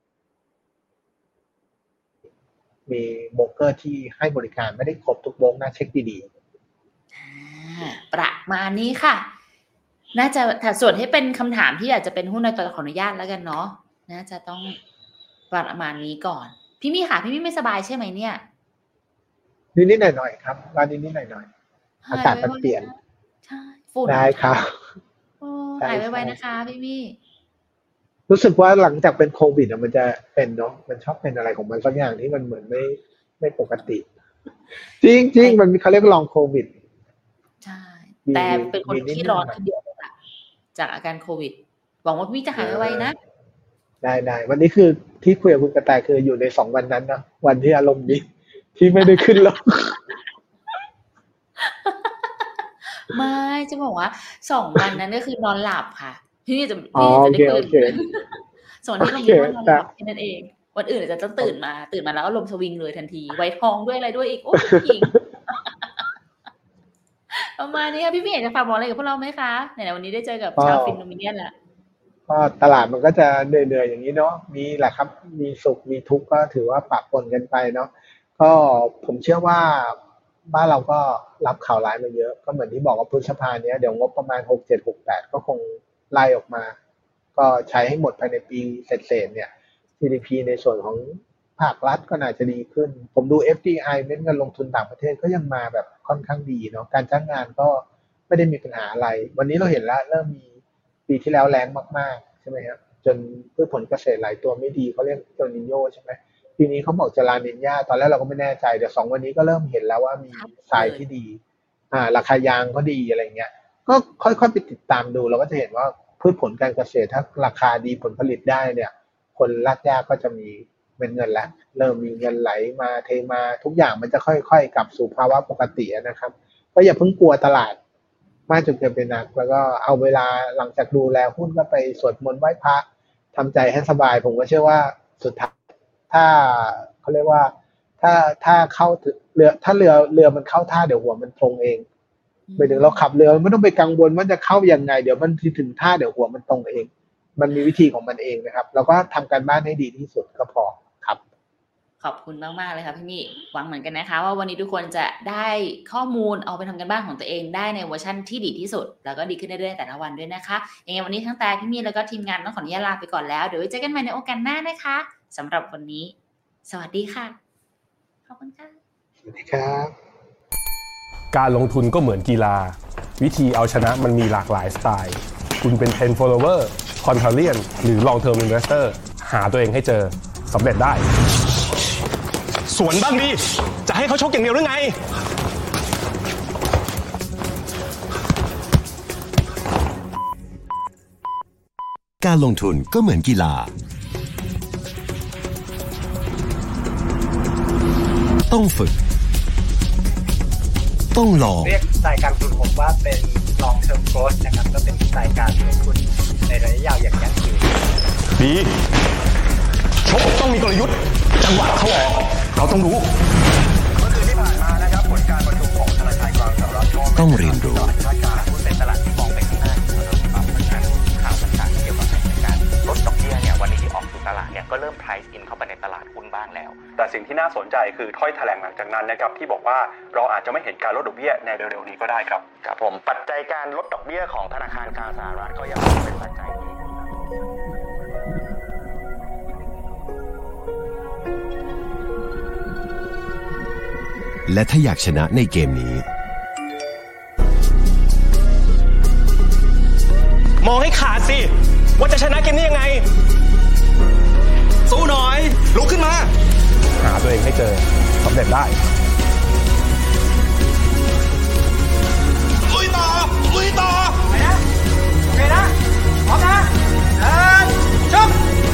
มีโบรกเกอร์ที่ให้บริการไม่ได้ครบทุกโบรกนะเช็คดีๆประมาณนี้ค่ะน่าจะถ้าส่วนให้เป็นคำถามที่อาจจะเป็นหุ้นในตัวขออนุญาตแล้วกันเนาะน่าจะต้องประมาณนี้ก่อนพี่มี่ค่ะพี่มี่ไม่สบายใช่ไหมเนี่ยนิดๆหน่อยๆครับร้านนิดๆหน่อยๆอากาศมันเปลี่ยนใช่ฝุ่นได้ครับหายไวๆนะคะพี่มี่รู้สึกว่าหลังจากเป็นโควิดมันจะเป็นเนาะมันชอบเป็นอะไรของมันสักอย่างที่มันเหมือนไม่ไม่ปกติจริงๆมันเขาเรียกลองโควิดใช่แต่เป็นคนที่ร้อนคนเดียวเลยอะจากอาการโควิดหวังว่าพี่จะหายไวๆนะได้ได้วันนี้คือที่คุยกับคุณกระแตคืออยู่ในสองวันนั้นนะวันที่อารมณ์ดีที่ไม่ได้ขึ้นลงไม่จะบอกว่าสองวันนั้นก็คือนอนหลับค่ะพี่จะพี่จะได้ตื่นส่วนที่เรามีว่านอนหลับแค่นั้นเองวันอื่นจะต้องตื่นมาตื่นมาแล้วก็ลมสวิงเลยทันทีไวทองด้วยอะไรด้วยอีกโอ้ยประมาณนี้พี่พี่อยากจะฝากบอกอะไรกับพวกเราไหมคะไหนๆวันนี้ได้เจอกับชาวฟินโนมิเนียนแล้วก็ตลาดมันก็จะเหนื่อยๆอย่างนี้เนาะมีแหละครับมีสุขมีทุกข์ก็ถือว่าปะปนกันไปเนาะก็ผมเชื่อว่าบ้านเราก็รับข่าวร้ายมาเยอะก็เหมือนที่บอกว่าพฤษภาเนี้ยเดี๋ยวงบประมาณหก เจ็ด หก แปดก็คงไล่ออกมาก็ใช้ให้หมดภายในปีเสร็จๆเนี่ย จี ดี พี ในส่วนของภาครัฐก็น่าจะดีขึ้นผมดู เอฟ ดี ไอ เม็ดเงินลงทุนต่างประเทศก็ยังมาแบบค่อนข้างดีเนาะการจ้างงานก็ไม่ได้มีปัญหาอะไรวันนี้เราเห็นแล้วเริ่มมีปีที่แล้วแรงมากๆใช่ไหมครับจนพืชผลเกษตรหลายตัวไม่ดีเขาเรียกเอลนิโญใช่ไหมปีนี้เขาบอกจะลานิญญาตอนแรกเราก็ไม่แน่ใจเดี๋ยวสองวันนี้ก็เริ่มเห็นแล้วว่ามีทรายที่ดีอ่าราคายางก็ดีอะไรเงี้ยก็ค่อยๆไปติดตามดูเราก็จะเห็นว่าพืชผลการเกษตรถ้าราคาดีผลผลิตได้เนี่ยคนรากหญ้าก็จะมีเป็นเงินแล้วเริ่มมีเงินไหลมาเทมาทุกอย่างมันจะค่อยๆกลับสู่ภาวะปกตินะครับก็อย่าเพิ่งกลัวตลาดมากจนเกินไปนักแล้วก็เอาเวลาหลังจากดูแลหุ้นก็ไปสวดมนต์ไหว้พระทำใจให้สบายผมก็เชื่อว่าสุดท้ายถ้าเขาเรียกว่าถ้าถ้าเข้าเรือถ้าเรือเรือมันเข้าท่าเดี๋ยวหัวมันตรงเองไปถึงเราขับเรือไม่ต้องไปกังวลว่าจะเข้ายังไงเดี๋ยวมันถึงท่าเดี๋ยวหัวมันตรงเองมันมีวิธีของมันเองนะครับเราก็ทำการบ้านให้ดีที่สุดก็พอครับขอบคุณมากๆเลยค่ะพี่มี่หวังเหมือนกันนะคะว่าวันนี้ทุกคนจะได้ข้อมูลเอาไปทำกันบ้านของตัวเองได้ในเวอร์ชันที่ดีที่สุดแล้วก็ดีขึ้นเรื่อยๆแต่ละวันด้วยนะคะยังไงวันนี้ทั้งแต่พี่มี่แล้วก็ทีมงานต้องขออนุญาตลาไปก่อนแล้วเดี๋ยวไว้เจอกันใหม่ในโอกาสหน้านะคะสำหรับวันนี้สวัสดีค่ะขอบคุณค่ะสวัสดีครับการลงทุนก็เหมือนกีฬาวิธีเอาชนะมันมีหลากหลายสไตล์คุณเป็น ten follower contrarian หรือ long term investor หาตัวเองให้เจอสำเร็จได้สวนบ้างดิจะให้เขาชกอย่างเดียวหรือไงการลงทุนก็เหมือนกีฬาต้องฝึกต้องลองเรียกสไตล์การลงทุนผมว่าเป็น long term growth นะครับก็เป็นสไตล์การลงทุนในระยะยาวอย่างยั่งยืนดีชกต้องมีกลยุทธ์จังหวะเข้าออกเราต้องรู้เมื่อคืนที่ผ่านมานะครับผลการประชุมของธนาคารกลางสหรัฐต้องเรียนรู้สถานการณ์หุ้นในตลาดที่มองไปข้างหน้าเราต้องปรับเพราะฉะนั้นข่าวต่างๆเกี่ยวกับการลดดอกเบี้ยเนี่ยวันนี้ที่ออกสู่ตลาดเนี่ยก็เริ่ม price in เข้าไปในตลาดหุ้นบ้างแล้วแต่สิ่งที่น่าสนใจคือถ้อยแถลงหลังจากนั้นนะครับที่บอกว่าเราอาจจะไม่เห็นการลดดอกเบี้ยในเร็วๆนี้ก็ได้ครับครับผมปัจจัยการลดดอกเบี้ยของธนาคารกลางสหรัฐก็ยังเป็นปัจจัยที่และถ้าอยากชนะในเกมนี้มองให้ขาดสิว่าจะชนะเกมนี้ยังไงสู้หน่อยลุกขึ้นมาหาตัวเองให้เจอสำเร็จได้ลุยต่อลุยต่อไปนะโอเคนะพร้อมนะเดินชก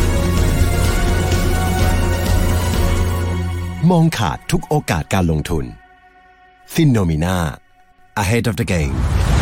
มองขาดทุกโอกาสการลงทุน Phenomena Ahead of the Game